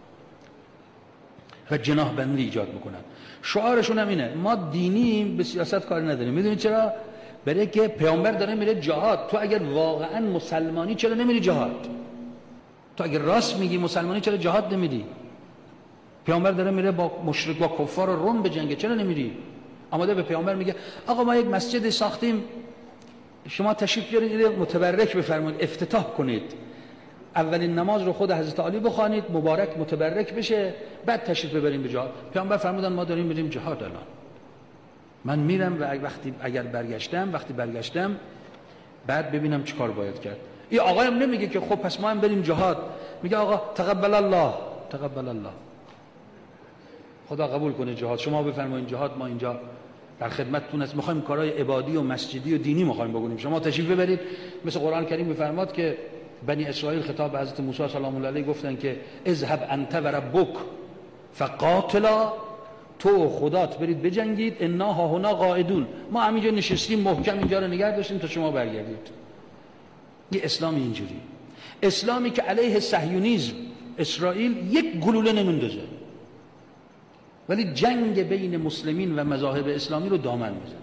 و جناح بندی ایجاد میکنن. شعارشون هم اینه ما دینیم، به سیاست کار نداریم. میدونید چرا؟ برای که پیامبر داره میره جهاد. تو اگر واقعا مسلمانی چرا نمیری جهاد؟ تو اگر راست میگی مسلمانی چرا جهاد نمیری؟ پیامبر داره میره با مشرک با کفار روم به جنگ، چرا نمیری؟ آماده به پیامبر میگه آقا ما یک مسجد ساختیم، شما تشریف بیارید اینو متبرک بفرمایید، افتتاح کنید، اولین نماز رو خود حضرت علی بخوانید، مبارک متبرک بشه، بعد تشریف ببریم به جهاد. پیامبر فرمودن ما داریم میریم جهاد الان. من میرم و وقتی اگر برگشتم، وقتی برگشتم بعد ببینم چیکار باید کرد. این آقایم نمیگه که خب پس ما هم بریم جهاد، میگه آقا تقبل الله، تقبل الله، خدا قبول کنه جهاد، شما بفرمایید جهاد، ما اینجا در خدمتتون است، میخوایم کارهای عبادی و مسجدی و دینی میخوایم بکنیم، شما تشریف ببرید. مثل قرآن کریم میفرماد که بنی اسرائیل خطاب به حضرت موسی سلام الله علیه گفتن که اذهب انت و ربک فقاتلا، تو و خدات برید بجنگید، انا ها هنا قاعدون، ما همینجا نشستیم محکم اینجا رو نگه داشتیم تا شما برگردید. یه اسلامی اینجوری، اسلامی که علیه صهیونیسم اسرائیل یک گلوله نمیندازه، ولی جنگ بین مسلمین و مذاهب اسلامی رو دامن میزنه.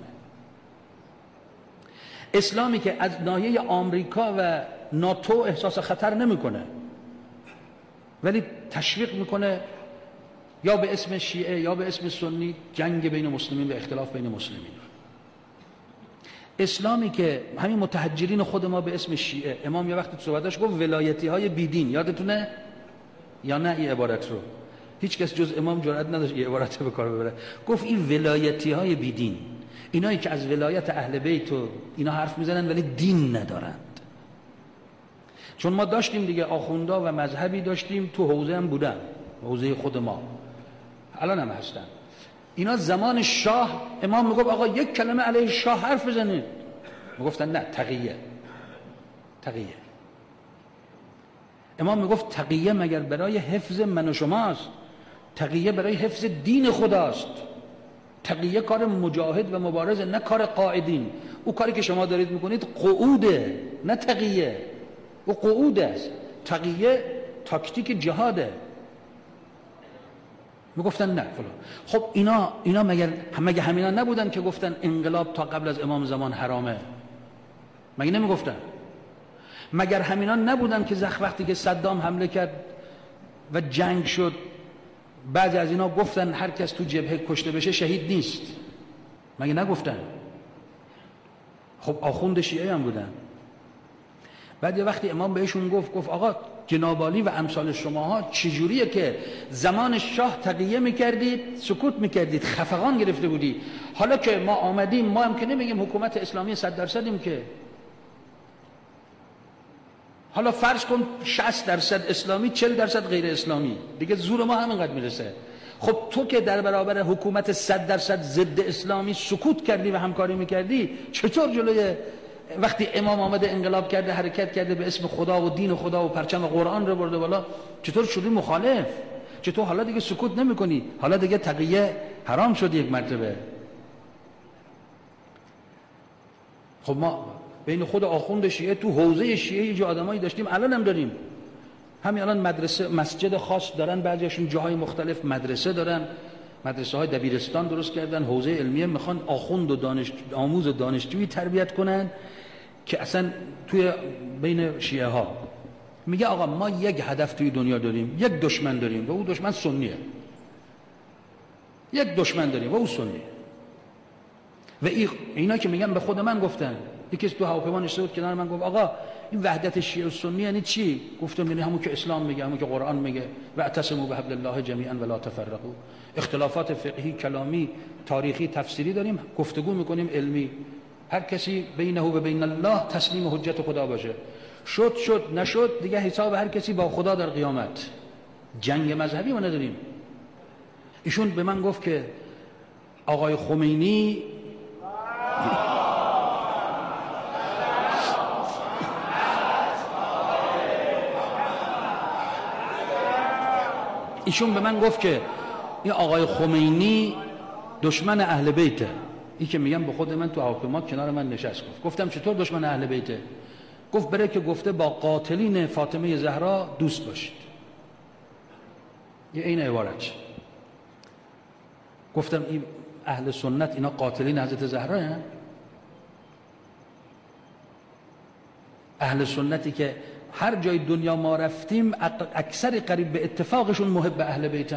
اسلامی که از ناحیه آمریکا و ناتو احساس خطر نمیکنه، ولی تشویق میکنه یا به اسم شیعه یا به اسم سنی جنگ بین مسلمین و اختلاف بین مسلمین. اسلامی که همین متحجرین خود ما به اسم شیعه، امام یه وقتی تو صحبتش گفت ولایتی های بیدین، یادتونه یا نه این عبارت رو؟ هیچ کس جز امام جرئت نداشت این عبارت رو به کار ببره. گفت این ولایتی های بیدین، اینایی که از ولایت اهل بیت و اینا حرف میزنن ولی دین ندارند. چون ما داشتیم دیگه آخوندا و مذهبی داشتیم، تو حوزه هم بودن، حوزه خود ما الان هم هستن. اینا زمان شاه امام میگفت آقا یک کلمه علیه شاه حرف بزنید، میگفتن نه تقیه، تقیه. امام میگفت تقیه مگر برای حفظ من و شماست؟ تقیه برای حفظ دین خداست. تقیه کار مجاهد و مبارز، نه کار قائدین. او کاری که شما دارید میکنید قعوده، نه تقیه. او قعود است. تقیه تاکتیک جهاده. میگفتن نه فلان. خب اینا اینا مگر مگه همینا نبودن که گفتن انقلاب تا قبل از امام زمان حرامه؟ مگه نمیگفتن؟ مگر همینا نبودن که زخ وقتی که صدام حمله کرد و جنگ شد، بعضی از اینا گفتن هر کس تو جبهه کشته بشه شهید نیست؟ مگه نگفتن؟ خب آخوند شیعه هم بودن. بعد یه وقتی امام بهشون گفت گفت آقا جنابالی و امثال شماها چجوریه که زمان شاه تقیه میکردید، سکوت میکردید، خفقان گرفته بودی، حالا که ما آمدیم ما هم که نمیگیم حکومت اسلامی صد درصدیم که، حالا فرض کن شصت درصد اسلامی چهل درصد غیر اسلامی، دیگه زور ما همینقدر میرسه. خب تو که در برابر حکومت صد درصد ضد اسلامی سکوت کردی و همکاری میکردی، چطور جلوی وقتی امام آمده انقلاب کرده، حرکت کرده به اسم خدا و دین خدا و پرچم قرآن رو برده بالا، چطور شدی مخالف؟ چطور حالا دیگه سکوت نمیکنی؟ حالا دیگه تقیه حرام شد یک مرتبه. خب ما بین خود آخوند شیعه تو حوزه شیعه یه آدمایی داشتیم، الان هم داریم. همین الان مدرسه مسجد خاص دارن، بعضیشون جاهای مختلف مدرسه دارن، مدرسه های دبیرستان درست کردن، حوزه علمیه، میخوان آخوند و دانش آموز و دانشجویی تربیت کنن که اصلا توی بین شیعه ها میگه آقا ما یک هدف توی دنیا داریم، یک دشمن داریم و او دشمن سنیه. یک دشمن داریم و او سنیه. و اینا که میگن به خود من گفتن، یکی از تو هواپیما نشسته بود کنار من گفت آقا این وحدت شیعه و سنی یعنی چی؟ گفتم یعنی همون که اسلام میگه، همون که قرآن میگه و اعتصموا بحبل الله جمیعا ولا تفرقوا. اختلافات فقهی، کلامی، تاریخی، تفسیری داریم، گفتگو میکنیم علمی، هر کسی بینه و بین الله تسلیم حجت خدا باشه. شد شد، نشد دیگه حساب هر کسی با خدا در قیامت. جنگ مذهبی ما نداریم. ایشون به من گفت که آقای خمینی ایشون به من گفت که این آقای خمینی دشمن اهل بیته. این که میگم به خود من تو هواپیما کنار من نشست. گفت گفتم چطور دشمن اهل بیته؟ گفت بره که گفته با قاتلین فاطمه زهرا دوست باشید. یه این عبارت. گفتم این اهل سنت اینا قاتلین حضرت زهرا هستن؟ اهل سنتی که هر جای دنیا ما رفتیم اکثر قریب به اتفاقشون محب اهل بیتن،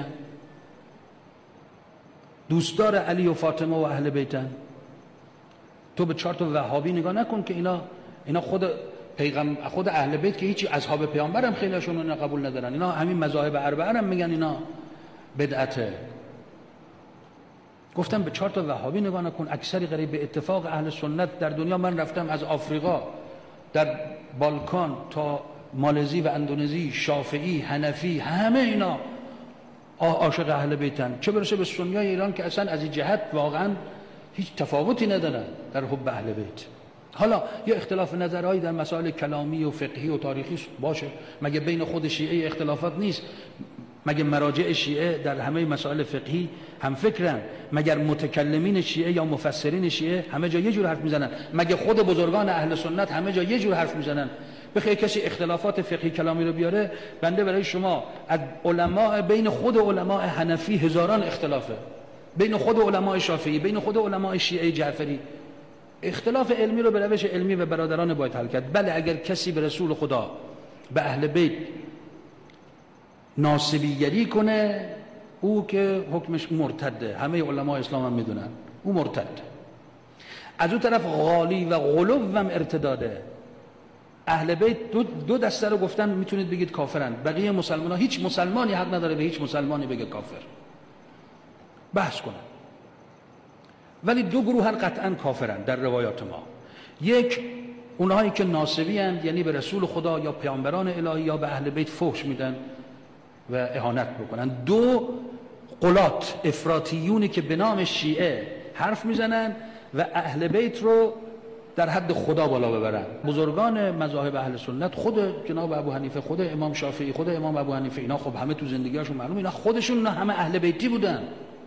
دوستدار علی و فاطمه و اهل بیتن. تو به چهار تا وهابی نگاه نکن که اینا اینا خود پیغمبر، خود اهل بیت که هیچی، اصحاب پیامبر هم خیلیشون اینا قبول ندارن. اینا همین مذاهب اربعه هم میگن اینا بدعته. گفتم به چهار تا وهابی نگاه نکن، اکثری قریب به اتفاق اهل سنت در دنیا. من رفتم از آفریقا در بالکان تا مالزی و اندونزی، شافعی، حنفی، همه اینا عاشق اهل بیتن. چه برسه به سنیای ایران که اصلا از این جهت واقعا هیچ تفاوتی ندارن در حب اهل بیت. حالا یه اختلاف نظرهایی در مسائل کلامی و فقهی و تاریخی باشه، مگه بین خود شیعه اختلافات نیست؟ مگه مراجع شیعه در همه مسائل فقهی هم فکرن؟ مگر متکلمین شیعه یا مفسرین شیعه همه جا یه جور حرف میزنن؟ مگه خود بزرگان اهل سنت همه جا یه جور حرف میزنن؟ بخیر کسی اختلافات فقهی کلامی رو بیاره، بنده برای شما از علما، بین خود علما حنفی هزاران اختلافه، بین خود علما شافعی، بین خود علما شیعه جعفری. اختلاف علمی رو به روش علمی و برادران باید حل کرد. بله اگر کسی به رسول خدا، به اهل بیت ناسبیگری کنه، او که حکمش مرتده، همه علماء اسلام هم میدونن او مرتد. از اون طرف غالی و غلو هم ارتداده. اهل بیت دو, دو دسته رو گفتن میتونید بگید کافرن، بقیه مسلمان ها، هیچ مسلمانی حق نداره به هیچ مسلمانی بگه کافر. بحث کنن. ولی دو گروه هم قطعا کافرن در روایات ما. یک اونهایی که ناسبی اند، یعنی به رسول خدا یا پیامبران الهی یا به اهل بیت فحش میدن و اهانت بکنن. دو قلات افراطیونی که به نام شیعه حرف میزنن و اهل بیت رو در حد خدا بالا ببرن. بزرگان مذاهب اهل سنت، خود جناب ابو حنیفه، خود امام شافعی، خود امام ابو حنیفه، اینا خب همه تو زندگیاشون معلوم اینا خودشون اینا همه اهل بیتی بودن.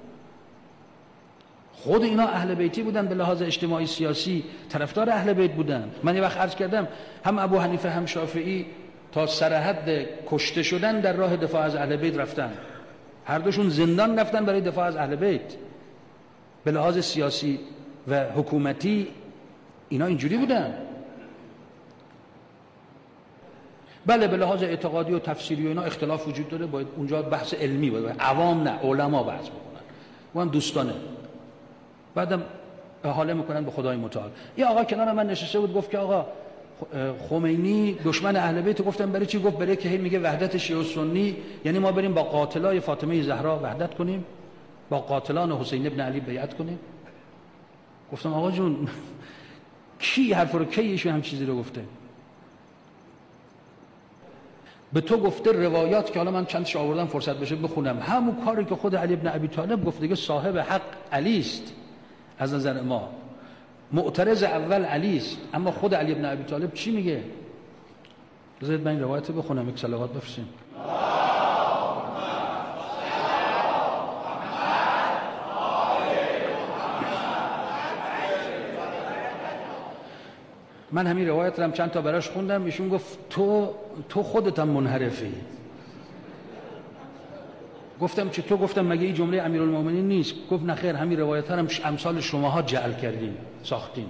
خود اینا اهل بیتی بودن، به لحاظ اجتماعی سیاسی طرفدار اهل بیت بودن. من یه وقت عرض کردم هم ابو حنیفه هم شافعی تا سر حد کشته شدن در راه دفاع از اهل بیت رفتن. هر دوشون زندان رفتن برای دفاع از اهل بیت. به لحاظ سیاسی و حکومتی اینا اینجوری بودن. بله به لحاظ اعتقادی و تفسیری و اینا اختلاف وجود داره، باید اونجا بحث علمی باید، عوام نه، علما بحث بکنن. و هم دوستانه. بعدم حاله میکنن به خدای متعال. یه آقا کنار من نشسته بود گفت که آقا خمینی دشمن اهل بیت. گفتم برای چی؟ گفت برای که هی میگه وحدت شیعه و سنی، یعنی ما بریم با قاتلای فاطمه زهرا وحدت کنیم، با قاتلان حسین ابن علی بیعت کنیم. گفتم آقا جون کی حرف رو کی ایشون هم چیزی رو گفته؟ به تو گفته روایات که حالا من چند تا آوردم فرصت بشه بخونم، همون کاری که خود علی ابن ابی طالب گفت دیگه، صاحب حق علی است از نظر ما، معترض اول علی است، اما خود علی ابن ابی طالب چی میگه؟ بذارید من این روایت بخونم، یک صلوات بفرستیم. من همین روایت رو هم چند تا براش خوندم، ایشون گفت تو تو خودت هم منحرفی. گفتم چه تو؟ گفتم مگه این جمله امیرالمومنین نیست؟ گفت نه خیر، همین روایت ها هم امثال شماها جعل کردیم ساختیم.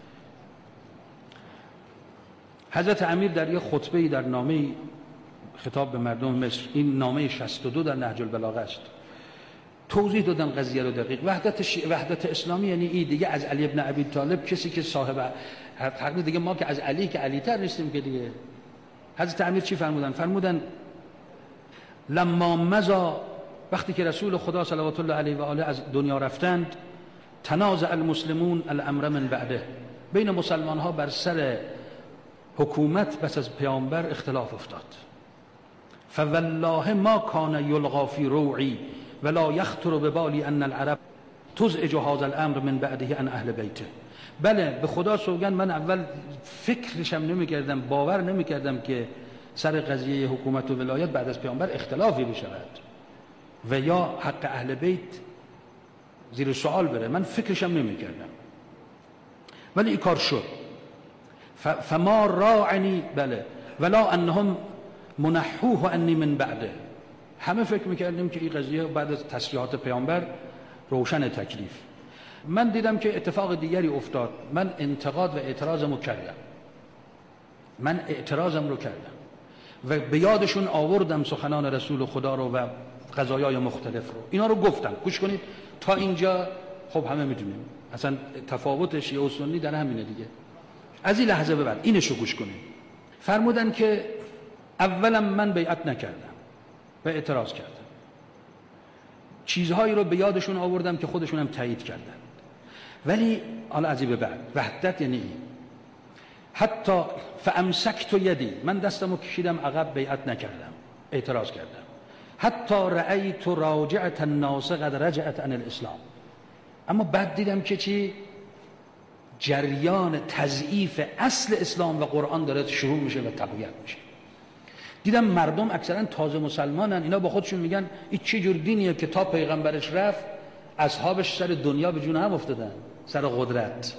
حضرت امیر در یک خطبه‌ای در نامه خطاب به مردم مصر، این نامه شصت و دو در نهج البلاغه است، توضیح دادن قضیه رو دقیق. وحدت ش... وحدت اسلامی یعنی این دیگه، از علی ابن ابی طالب کسی که صاحب حق دیگه، ما که از علی که علی تر نیستیم که دیگه. حضرت امیر چی فرمودن؟ فرمودن لما مضا، وقتی که رسول خدا صلوات الله علیه و آله از دنیا رفتند، تنازع المسلمون الامر من بعده، بین مسلمان ها بر سر حکومت پس از پیامبر اختلاف افتاد. فوالله ما کان یلقا فی روعی ولا یخطر ببالی ان العرب تزعج هذا الامر من بعده عن اهل بیته. بله به خدا سوگند من اول فکرشم نمی‌کردم، باور نمی‌کردم که سر قضیه حکومت و ولایت بعد از پیامبر اختلافی بشود و یا حق اهل بیت زیر سوال بره، من فکرشم نمی‌کردم، ولی این کار شد. فما راعنی بله ولا انهم منحوه انی من بعده. همه فکر میکردیم که این قضیه بعد از تصریحات پیامبر روشن تکلیف. من دیدم که اتفاق دیگری افتاد، من انتقاد و اعتراضم رو کردم، من اعتراضم رو کردم و به یادشون آوردم سخنان رسول خدا رو و قضایای مختلف رو، اینا رو گفتم. گوش کنید تا اینجا خب همه میدونیم اصلا تفاوت شیعه و سنی در همینه دیگه. از این لحظه به بعد اینشو گوش کنید. فرمودن که اولا من بیعت نکردم و اعتراض کردم، چیزهایی رو به یادشون آوردم که خودشون هم تایید کردن، ولی حالا از این به بعد وحدت یعنی این. حتی فامسکت یدی، من دستمو کشیدم عقب، بیعت نکردم، اعتراض کردم. حتی رأیت راجعة الناس قد رجعت عن الاسلام، اما بعد دیدم که چی؟ جریان تضعیف اصل اسلام و قرآن داره شروع میشه و تقویت میشه. دیدم مردم اکثرا تازه مسلمانن، اینا با خودشون میگن این چه جور دینیه که تا پیغمبرش رفت اصحابش سر دنیا به جون هم افتادن، سر قدرت.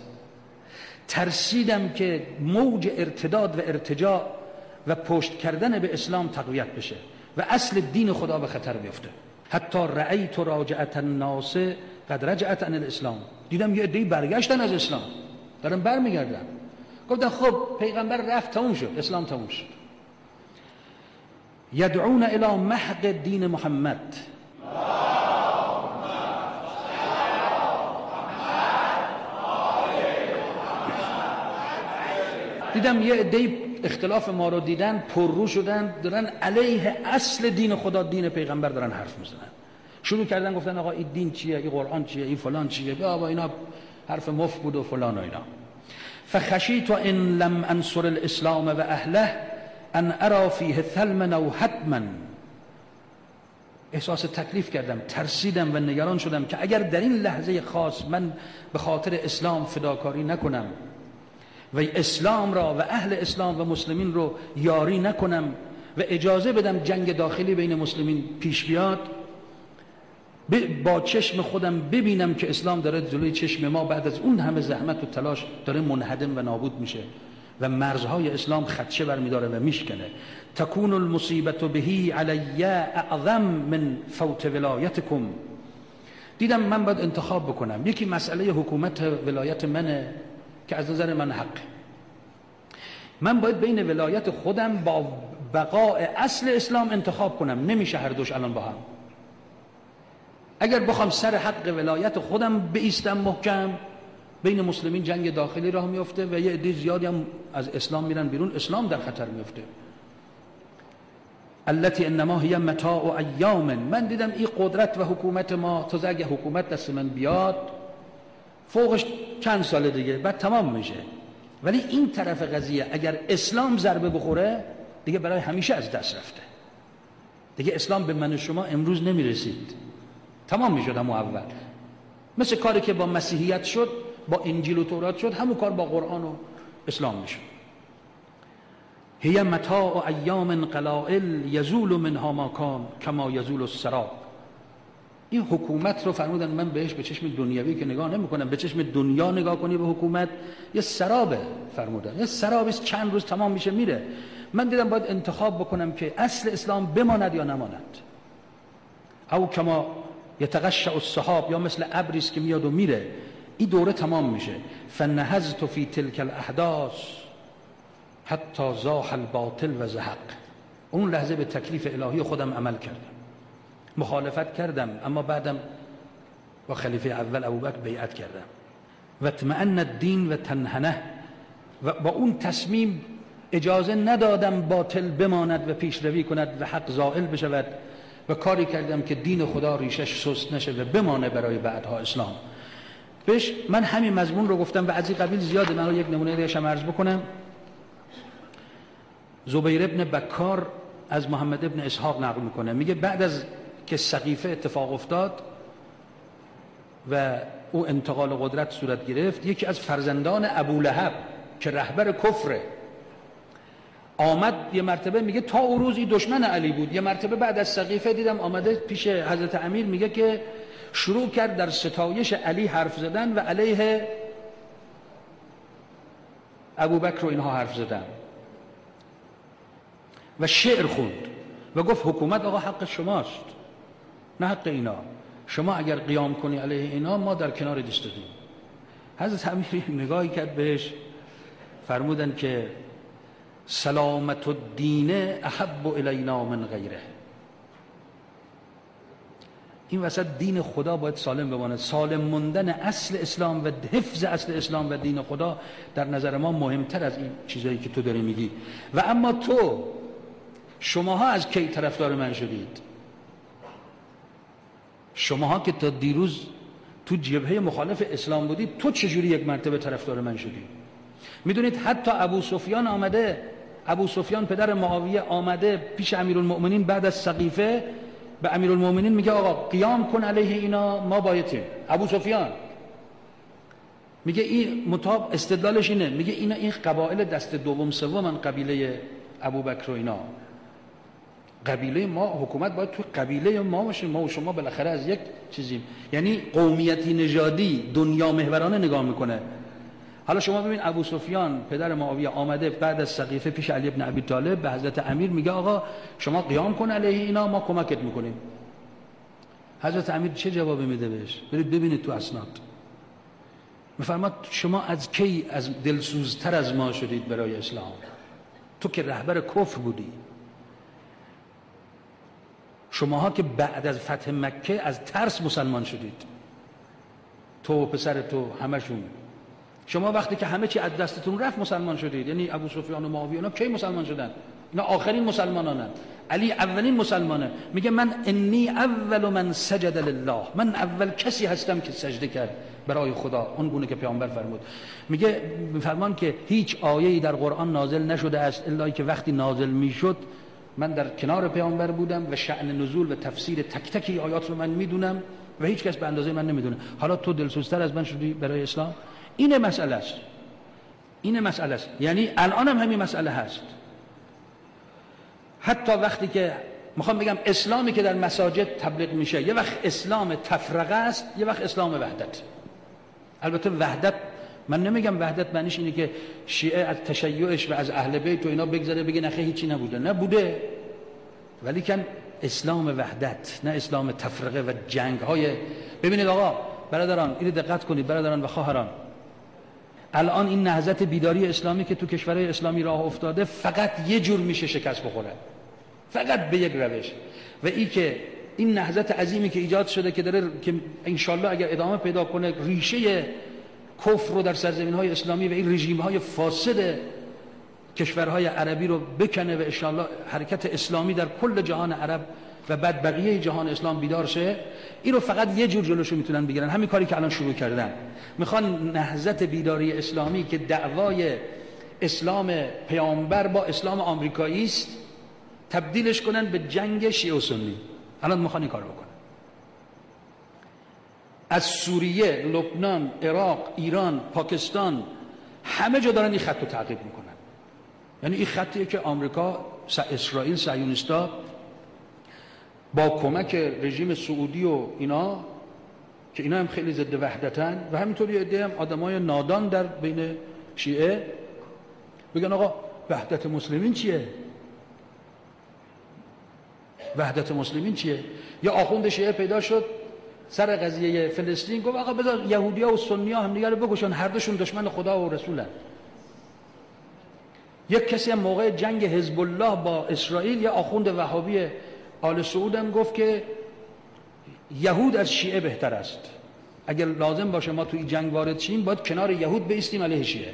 ترسیدم که موج ارتداد و ارتجاع و پشت کردن به اسلام تقویت بشه و اصل دین خدا به خطر بیفته. حتی رأیت راجعة الناس قد رجعت عن الاسلام، دیدم یه عده‌ای برگشتن از اسلام، دارن برمیگردن. گفتن خب پیغمبر رفت، تموم شد، اسلام تموم شد. یدعون الی محق دین محمد، دیدم یه عده اختلاف ما رو دیدن، پررو شدن، دارن علیه اصل دین خدا، دین پیغمبر دارن حرف میزنن. شروع کردن گفتن آقا این دین چیه، این قرآن چیه، این فلان چیه، بابا اینا حرف مفت بود و فلان و اینا. فخشیت ان لم انصر الاسلام و اهله ان ارى فیه ثلما او حتما. احساس تکلیف کردم، ترسیدم و نگران شدم که اگر در این لحظه خاص من به خاطر اسلام فداکاری نکنم و اسلام را و اهل اسلام و مسلمین رو یاری نکنم و اجازه بدم جنگ داخلی بین مسلمین پیش بیاد، با چشم خودم ببینم که اسلام داره جلوی چشم ما بعد از اون همه زحمت و تلاش داره منهدم و نابود میشه و مرزهای اسلام خدشه برمیداره و میشکنه. تکون المصیبت بهی علی اعظم من فوت ولایتکم. دیدم من باید انتخاب بکنم، یکی مسئله حکومت ولایت منه که از نظر من حق، من باید بین ولایت خودم با بقاء اصل اسلام انتخاب کنم، نمیشه هر دوش الان با هم. اگر بخوام سر حق ولایت خودم بایستم محکم، بین مسلمین جنگ داخلی راه میفته و یه عده زیادی هم از اسلام میرن بیرون، اسلام در خطر میفته. التي انما هي متاع ایام. من دیدم این قدرت و حکومت ما، تا اگه حکومت دست من بیاد فوقش چند سال دیگه بعد تمام میشه، ولی این طرف قضیه اگر اسلام ضربه بخوره دیگه برای همیشه از دست رفته. دیگه اسلام به من و شما امروز نمیرسید، تمام میشد همون اول. مثل کاری که با مسیحیت شد، با انجیل و تورات شد، همون کار با قرآن و اسلام میشد. هی متاع ایام قلائل یزول منها ما کان کما یزول السراب. این حکومت رو فرمودن من بهش به چشم دنیوی که نگاه نمی کنم، به چشم دنیا نگاه کنی به حکومت یه سرابه. فرمودن یه سرابی چند روز تمام میشه میره. من دیدم باید انتخاب بکنم که اصل اسلام بماند یا نماند. او کما یتغشع السحاب، یا مثل ابری است که میاد و میره. این دوره تمام میشه. فنهزت فی تلک الاحداث حتی زاح الباطل و زهق. اون لحظه به تکلیف الهی خودم عمل کردم، مخالفت کردم، اما بعدم با خلیفه اول ابوبکر بیعت کردم. و اطمئن الدین و تنحنه، و با اون تصمیم اجازه ندادم باطل بماند و پیشروی کند و حق زائل بشود، و کاری کردم که دین خدا ریشش سست نشه و بمانه برای بعدها اسلام. بهش من همین مضمون رو گفتم و از این قبیل زیاده. من رو یک نمونه دیگه هم عرض بکنم. زبیر ابن بکار از محمد ابن اسحاق نقل میکنه، میگه بعد از که سقیفه اتفاق افتاد و او انتقال قدرت صورت گرفت، یکی از فرزندان ابولهب که رهبر کفره آمد یه مرتبه، میگه تا او روزی دشمن علی بود. یه مرتبه بعد از سقیفه دیدم آمده پیش حضرت امیر، میگه که شروع کرد در ستایش علی حرف زدن و علیه ابوبکر و اینها حرف زدن و شعر خوند و گفت حکومت آقا حق شماست نه حق اینا. شما اگر قیام کنی علیه اینا ما در کنار ایستادیم. حضرت امیر نگاهی کرد بهش، فرمودن که سلامت الدین احب الینا من غیره. این وسط دین خدا باید سالم بماند. سالم موندن اصل اسلام و حفظ اصل اسلام و دین خدا در نظر ما مهمتر از این چیزایی که تو داری میگی. و اما تو، شماها از کی طرفدار من شدید؟ شماها که تا دیروز تو جبهه مخالف اسلام بودید، تو چجوری یک مرتبه طرفدار من شدی؟ میدونید حتی ابو سفیان آمده، ابو سفیان پدر معاویه آمده پیش امیرالمؤمنین بعد از سقیفه، به امیرالمؤمنین میگه آقا قیام کن علیه اینا، ما بایتیم. ابو سفیان میگه این مطاب استدلالش اینه، میگه اینا این قبایل دست دوم سومن، قبیله ابوبکر و اینا، قبیله ما، حکومت باید تو قبیله ما باشه، ما و شما بالاخره از یک چیزیم. یعنی قومیتی نژادی دنیا محورانه نگاه میکنه. حالا شما ببین ابو سفیان پدر معاویه آمده بعد از سقیفه پیش علی ابن ابی طالب به حضرت امیر میگه آقا شما قیام کن علیه اینا، ما کمکت میکنیم. حضرت امیر چه جوابی میده بهش؟ برید ببینید تو اسناد. میفرماد شما از کی از دلسوزتر از ما شدید برای اسلام؟ تو که رهبر کفر بودی. شماها که بعد از فتح مکه از ترس مسلمان شدید، تو و پسر تو همشون. شما وقتی که همه چی از دستتون رفت مسلمان شدید. یعنی ابو سفیان و معاویه اینا کی مسلمان شدن؟ اینا آخرین مسلمانانن. علی اولین مسلمانه. میگه من انی اول من سجد لله، من اول کسی هستم که سجده کرد برای خدا، اون گونه که پیامبر فرمود. میگه فرمان که هیچ آیه‌ای در قرآن نازل نشده است الا که وقتی نازل میشد من در کنار پیامبر بودم و شأن نزول و تفسیر تک تک آیات رو من میدونم و هیچ کس به اندازه من نمیدونه. حالا تو دلسوزتر از من شدی برای اسلام؟ اینه مسئله است. اینه مسئله است. یعنی الان هم همین مسئله هست. حتی وقتی که میخوام بگم اسلامی که در مساجد تبلیغ میشه، یه وقت اسلام تفرقه است، یه وقت اسلام وحدت. البته وحدت، من نمیگم وحدت معنیش اینه که شیعه از تشیعش و از اهل بیت و اینا بگذره بگه نخه هیچی نبوده. نبوده، ولی کن اسلام وحدت، نه اسلام تفرقه و جنگ های. ببینید آقا برادران، اینو دقت کنید برادران و خواهران، الان این نهضت بیداری اسلامی که تو کشورهای اسلامی راه افتاده فقط یه جور میشه شکست بخوره، فقط به یک روش. و این که این نهضت عظیمی که ایجاد شده که داره که انشالله اگر ادامه پیدا کنه ریشه کفر رو در سرزمین‌های اسلامی و این رژیم‌های فاسد کشورهای عربی رو بکنه و انشالله حرکت اسلامی در کل جهان عرب و بعد بقیه جهان اسلام بیدار شه، این رو فقط یه جور جلوشو میتونن بگیرن، همین کاری که الان شروع کردن. میخوان نهضت بیداری اسلامی که دعوای اسلام پیامبر با اسلام آمریکایی است تبدیلش کنن به جنگ شیعه و سنی. الان میخوان این کارو بکنن. از سوریه، لبنان، عراق، ایران، پاکستان همه جا دارن این خط رو تعقیب میکنن. یعنی این خطیه که آمریکا، اسرائیل، صهیونیستا با کمک رژیم سعودی و اینا که اینا هم خیلی ضد وحدتن و همینطوری عده هم آدمای نادان در بین شیعه بگن آقا وحدت مسلمین چیه؟ وحدت مسلمین چیه؟ یا آخوند شیعه پیدا شد سر قضیه فلسطین گفت آقا بذار یهودی‌ها و سنی‌ها هم دیگه رو بکشن، هر دوشون دشمن خدا و رسولن. یک کسی هم موقع جنگ حزب الله با اسرائیل یا آخوند وهابی آل سعود هم گفت که یهود از شیعه بهتر است، اگر لازم باشه ما توی جنگ وارد شیم باید کنار یهود بایستیم علیه شیعه.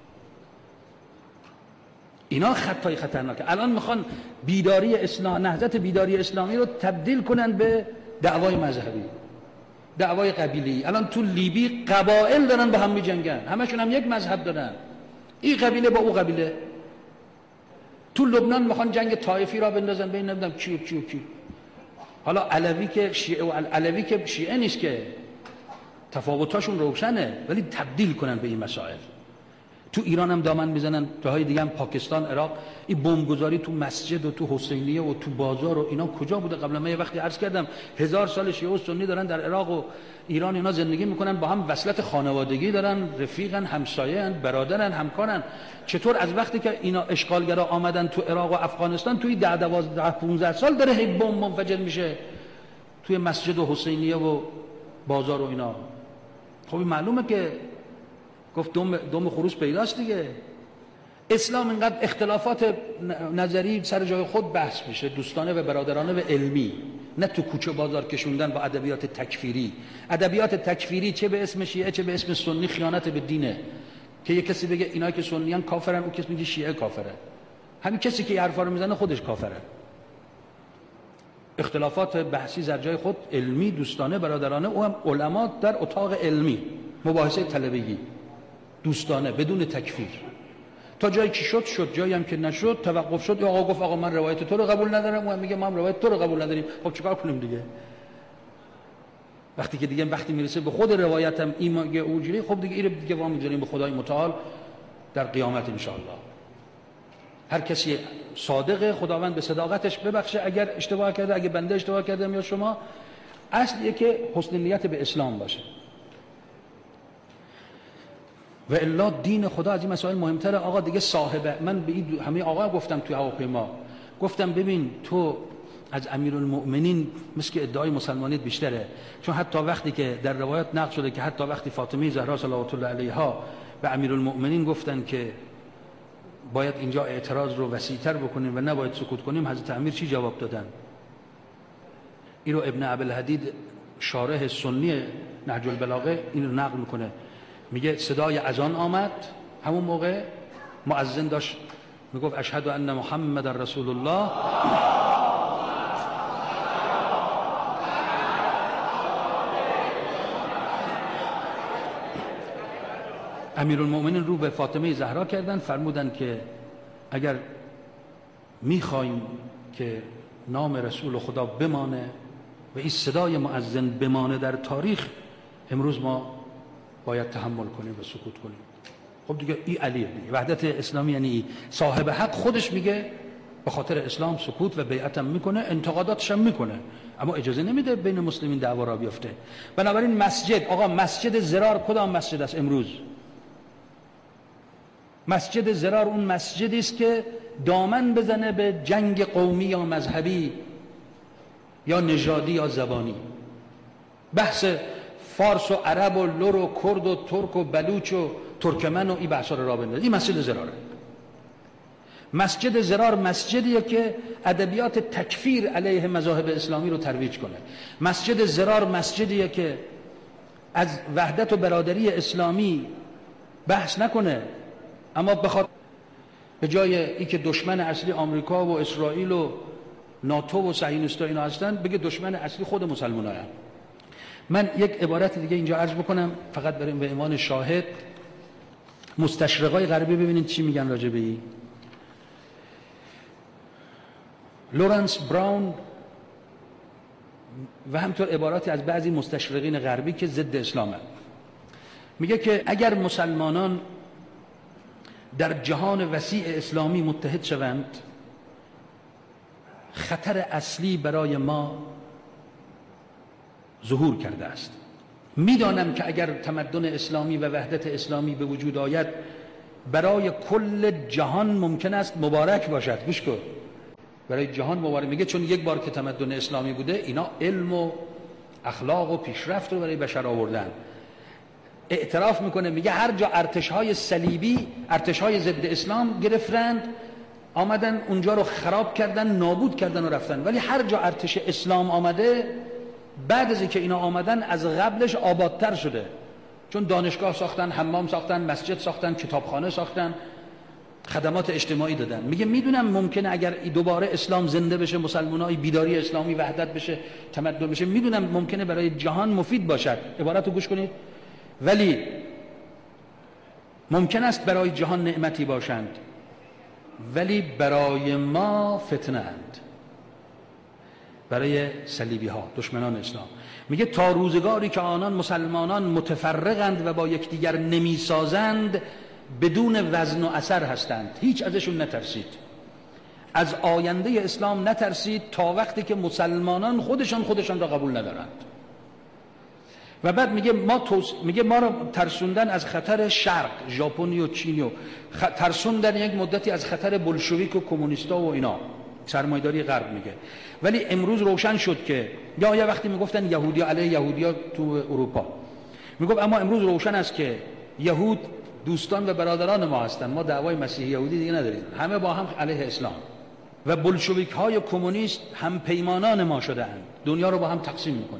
اینا خطای خطرناکه. الان میخوان بیداری اسلام، نهضت بیداری اسلامی رو تبدیل کنن به دعوای مذهبی، دعوای قبیلی. الان تو لیبی قبایل دارن با هم میجنگن، همشون هم یک مذهب دارن، این قبیله با او قبیله. تو لبنان میخوان جنگ طایفی را بندازن بین نمیدونم کی و کی و کی. حالا علوی که شیعه و علوی که شیعه نیست که تفاوتاشون روشنه، ولی تبدیل کنن به این مسائل. تو ایران هم دامن میزنن، جاهای دیگه هم پاکستان، عراق. این بمبگذاری تو مسجد و تو حسینیه و تو بازار و اینا کجا بوده قبلا؟ من یه وقتی عرض کردم هزار سال شیعه و سنی دارن در عراق و ایران اینا زندگی میکنن، با هم وصلت خانوادگی دارن، رفیقن، همسایه‌ان، برادرن، همکارن. چطور از وقتی که اینا اشغالگرا آمدن تو عراق و افغانستان توی ده دوازده پانزده سال داره هی بمب منفجر میشه توی مسجد و حسینیه و بازار و اینا؟ خب معلومه که گفت دم دم خروس پیداست دیگه. اسلام اینقدر اختلافات نظری سر جای خود بحث میشه، دوستانه و برادرانه و علمی، نه تو کوچه بازار کشوندن با ادبیات تکفیری. ادبیات تکفیری چه به اسم شیعه چه به اسم سنی خیانت به دینه، که یک کسی بگه اینا که سنیان کافرن، اون کسی میگه شیعه کافره. همین کسی که این حرفا رو میزنه خودش کافره. اختلافات بحثی در جای خود علمی، دوستانه، برادرانه، او هم علما در اتاق علمی، مباحثه طلبگی دوستانه بدون تکفیر. تا جایی که شد شد، جایی هم که نشد توقف شد. آقا گفت آقا من روایت تو رو قبول ندارم، اون میگه ما هم روایت تو رو قبول نداریم. خب چیکار کنیم دیگه؟ وقتی که دیگه وقتی میرسه به خود روایتم این میگه اونجوری، خب دیگه اینو دیگه وا میذاریم به خدای متعال در قیامت ان شاء الله. هر کسی صادقه، خداوند به صداقتش ببخشه اگر اشتباه کرده، اگه بنده اشتباه کردم یا شما. اصلیه که حسن نیت به اسلام باشه و الا دین خدا از این مسائل مهمتره. آقا دیگه صاحب، من به این همه آقا گفتم توی هواپیما، گفتم ببین تو از امیرالمؤمنین مثل که ادعای مسلمانیت بیشتره، چون حتی وقتی که در روایات نقل شده که حتی وقتی فاطمه زهرا صلوات الله علیها به امیرالمؤمنین گفتن که باید اینجا اعتراض رو وسیع‌تر بکنیم و نباید سکوت کنیم، حضرت امیر چی جواب دادن؟ این رو ابن ابوالحدید شارح سنی نهج البلاغه این رو نقل میکنه، میگه صدای اذان آمد، همون موقع مؤذن داشت میگفت اشهد ان محمد رسول الله. امیرالمؤمنین رو به فاطمه زهرا کردن، فرمودن که اگر میخوایم که نام رسول خدا بمانه و این صدای مؤذن بمانه در تاریخ، امروز ما باید تحمل کنیم و سکوت کنیم. خب دیگه این علیه دیگه. وحدت اسلامی یعنی ای. صاحب حق خودش میگه به خاطر اسلام سکوت و بیعتم میکنه، انتقاداتش هم میکنه، اما اجازه نمیده بین مسلمین دعوا را بیفته. بنابراین مسجد، آقا مسجد زرار کدام مسجد است امروز؟ مسجد زرار اون مسجدی است که دامن بزنه به جنگ قومی یا مذهبی یا نژادی یا زبانی. بحث فارس و عرب و لر و کرد و ترک و بلوچ و ترکمن و این بحثا رو را بندازه. این مسجد زراره. مسجد زرار مسجدیه که ادبیات تکفیر علیه مذاهب اسلامی رو ترویج کنه. مسجد زرار مسجدیه که از وحدت و برادری اسلامی بحث نکنه، اما بخواد به جای اینکه دشمن اصلی آمریکا و اسرائیل و ناتو و صهیونیست‌ها اینا هستن، بگه دشمن اصلی خود مسلمان‌ها. من یک عبارت دیگه اینجا عرض بکنم فقط بریم به عنوان شاهد. مستشرقای غربی ببینید چی میگن راجع به این. لورنس براون و همطور عباراتی از بعضی مستشرقین غربی که ضد اسلامه، میگه که اگر مسلمانان در جهان وسیع اسلامی متحد شوند، خطر اصلی برای ما ظهور کرده است. میدانم که اگر تمدن اسلامی و وحدت اسلامی به وجود آید، برای کل جهان ممکن است مبارک باشد. گوش کن، برای جهان مبارک. میگه چون یک بار که تمدن اسلامی بوده، اینا علم و اخلاق و پیشرفت رو برای بشر آوردن. اعتراف میکنه، میگه هر جا ارتش‌های صلیبی، ارتش‌های ضد اسلام گرفتند، آمدن اونجا رو خراب کردن، نابود کردن و رفتن، ولی هر جا ارتش اسلام آمده، بعد از اینکه اینا آمدن از قبلش آبادتر شده، چون دانشگاه ساختن، حمام ساختن، مسجد ساختن، کتابخانه ساختن، خدمات اجتماعی دادن. میگه میدونم ممکنه اگر دوباره اسلام زنده بشه، مسلمانای بیداری اسلامی وحدت بشه، تمدن بشه، میدونم ممکنه برای جهان مفید باشد. عبارت رو گوش کنید. ولی ممکن است برای جهان نعمتی باشند، ولی برای ما فتنه اند، برای صلیبی ها، دشمنان اسلام. میگه تا روزگاری که آنان مسلمانان متفرقند و با یکدیگر نمیسازند، بدون وزن و اثر هستند. هیچ ازشون نترسید، از آینده اسلام نترسید تا وقتی که مسلمانان خودشان خودشان را قبول ندارند. و بعد میگه ما توس... میگه ما رو ترسوندن از خطر شرق، ژاپنی و چینی و خ... ترسوندن یک مدتی از خطر بولشویک و کمونیستا و اینا، سرمایه‌داری غرب. میگه ولی امروز روشن شد که، یا یه وقتی میگفتن یهودی‌ها علیه یهودی‌ها تو اروپا، میگفت اما امروز روشن است که یهود دوستان و برادران ما هستند، ما دعوای مسیحی یهودی دیگه نداریم، همه با هم علیه اسلام. و بولشویک های کمونیست هم پیمانان ما شده‌اند، دنیا رو با هم تقسیم میکنه.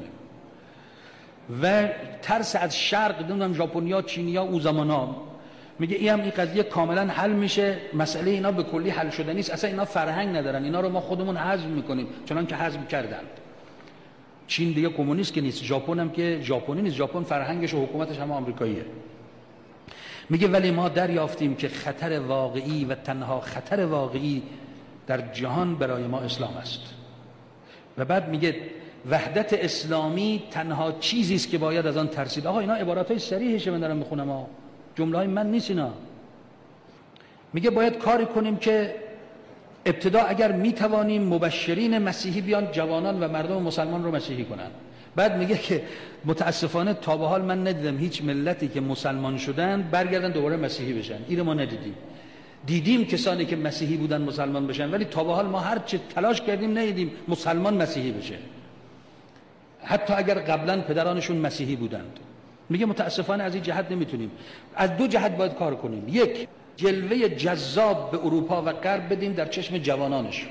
و ترس از شرق، نمیدونم ژاپنیا، چینیا، او زمانا، میگه این هم این قضیه کاملا حل میشه، مسئله اینا به کلی حل شده نیست، اصلا اینا فرهنگ ندارن، اینا رو ما خودمون حذف میکنیم چنان که حذف کردند. چین دیگه کمونیست که نیست، ژاپن هم که ژاپنی نیست، ژاپن فرهنگش و حکومتش هم آمریکاییه. میگه ولی ما دریافتیم که خطر واقعی و تنها خطر واقعی در جهان برای ما اسلام است. و بعد میگه وحدت اسلامی تنها چیزی است که باید از آن ترسید. آقا اینا عباراتای صریحشه، من دارم میخونم، ها جمله های من نیست اینا. میگه باید کاری کنیم که ابتدا اگر میتوانیم مبشرین مسیحی بیان جوانان و مردم مسلمان رو مسیحی کنن. بعد میگه که متاسفانه تا به حال من ندیدم هیچ ملتی که مسلمان شدن برگردن دوباره مسیحی بشن. اینو ما ندیدیم. دیدیم کسانی که مسیحی بودن مسلمان بشن، ولی تا به حال ما هر چه تلاش کردیم ندیدیم مسلمان مسیحی بشه، حتی اگر قبلا پدرانشون مسیحی بودند. میگه متاسفانه از این جهت نمیتونیم، از دو جهت باید کار کنیم. یک، جلوه جذاب به اروپا و غرب بدیم در چشم جوانانشون،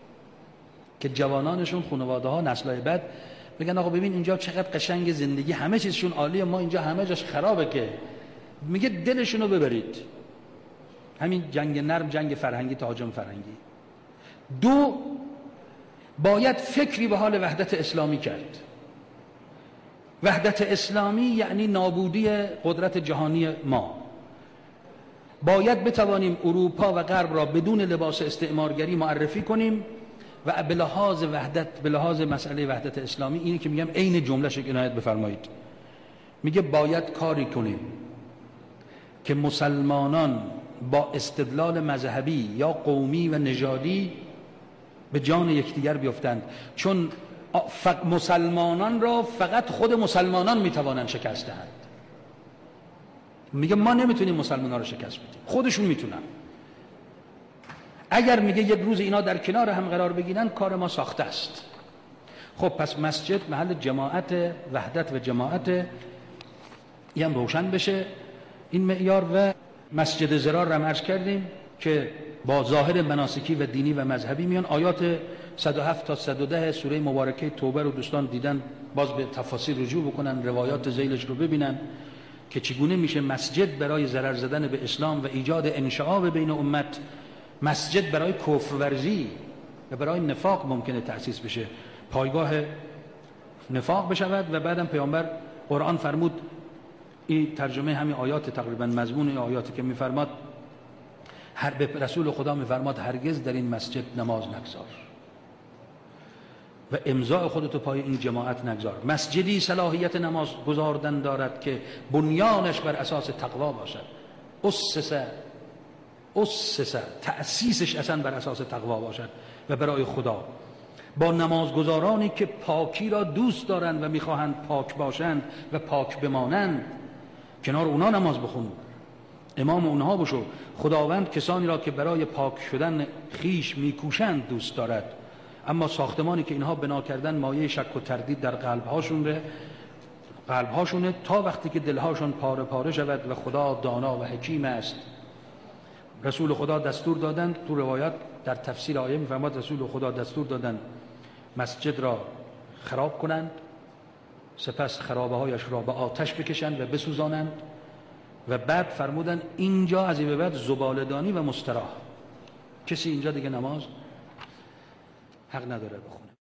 که جوانانشون، خانواده ها، نسل‌های بعد میگن آقا ببین اینجا چقدر قشنگ زندگی، همه چیزشون عالیه، ما اینجا همه جاش خرابه. که میگه دلشون رو ببرید. همین جنگ نرم، جنگ فرهنگی، تهاجم فرهنگی. دو، باید فکری به حال وحدت اسلامی کرد. وحدت اسلامی یعنی نابودی قدرت جهانی ما. باید بتوانیم اروپا و غرب را بدون لباس استعمارگری معرفی کنیم و به لحاظ وحدت، به لحاظ مسئله وحدت اسلامی، اینه که میگم عین جمله‌اش عنایت بفرمایید. میگه باید کاری کنیم که مسلمانان با استدلال مذهبی یا قومی و نژادی به جان یکدیگر بیفتند، چون مسلمانان را فقط خود مسلمانان میتوانند شکست دهند. میگه ما نمیتونیم مسلمانان را شکست بدیم، خودشون میتونن. اگر میگه یک روز اینا در کنار هم قرار بگیرن، کار ما ساخته است. خب پس مسجد محل جماعت، وحدت و جماعت، این هم روشن بشه این معیار. و مسجد ضرار را عرض کردیم که با ظاهر مناسکی و دینی و مذهبی میان. آیات صد و هفت تا صد و ده سوره مبارکه توبه رو دوستان دیدن، باز به تفاصیل رجوع بکنن، روایات ذیلش رو ببینن که چگونه میشه مسجد برای ضرر زدن به اسلام و ایجاد انشعاب بین امت، مسجد برای کفر ورزی و برای نفاق ممکنه تأسیس بشه، پایگاه نفاق بشود. و بعدم پیامبر قرآن فرمود این ترجمه همین آیات، تقریبا مضمون این آیاتی که میفرماد، هر به رسول خدا میفرماد هرگز در این مسجد نماز نگذار و امضاء خودتو پای این جماعت نگذار. مسجدی صلاحیت نماز گذاردن دارد که بنیانش بر اساس تقوا باشد. اسس اسس تأسیسش اصلا بر اساس تقوا باشد و برای خدا. با نمازگزارانی که پاکی را دوست دارند و میخواهند پاک باشند و پاک بمانند، کنار اونا نماز بخون، امام اونها بشو. خداوند کسانی را که برای پاک شدن خیش میکوشند دوست دارد، اما ساختمانی که اینها بنا کردن مایه شک و تردید در قلب‌هاشونه قلب‌هاشونه تا وقتی که دل‌هاشون پاره پاره شود و خدا دانا و حکیم است. رسول خدا دستور دادند، تو روایت در تفسیر آیه میفرماد رسول خدا دستور دادند مسجد را خراب کنند، سپس خرابه هایش را به آتش بکشند و بسوزانند و بعد فرمودند اینجا از این به بعد زباله‌دانی و مستراح، کسی اینجا دیگه نماز حق نداره بخونه.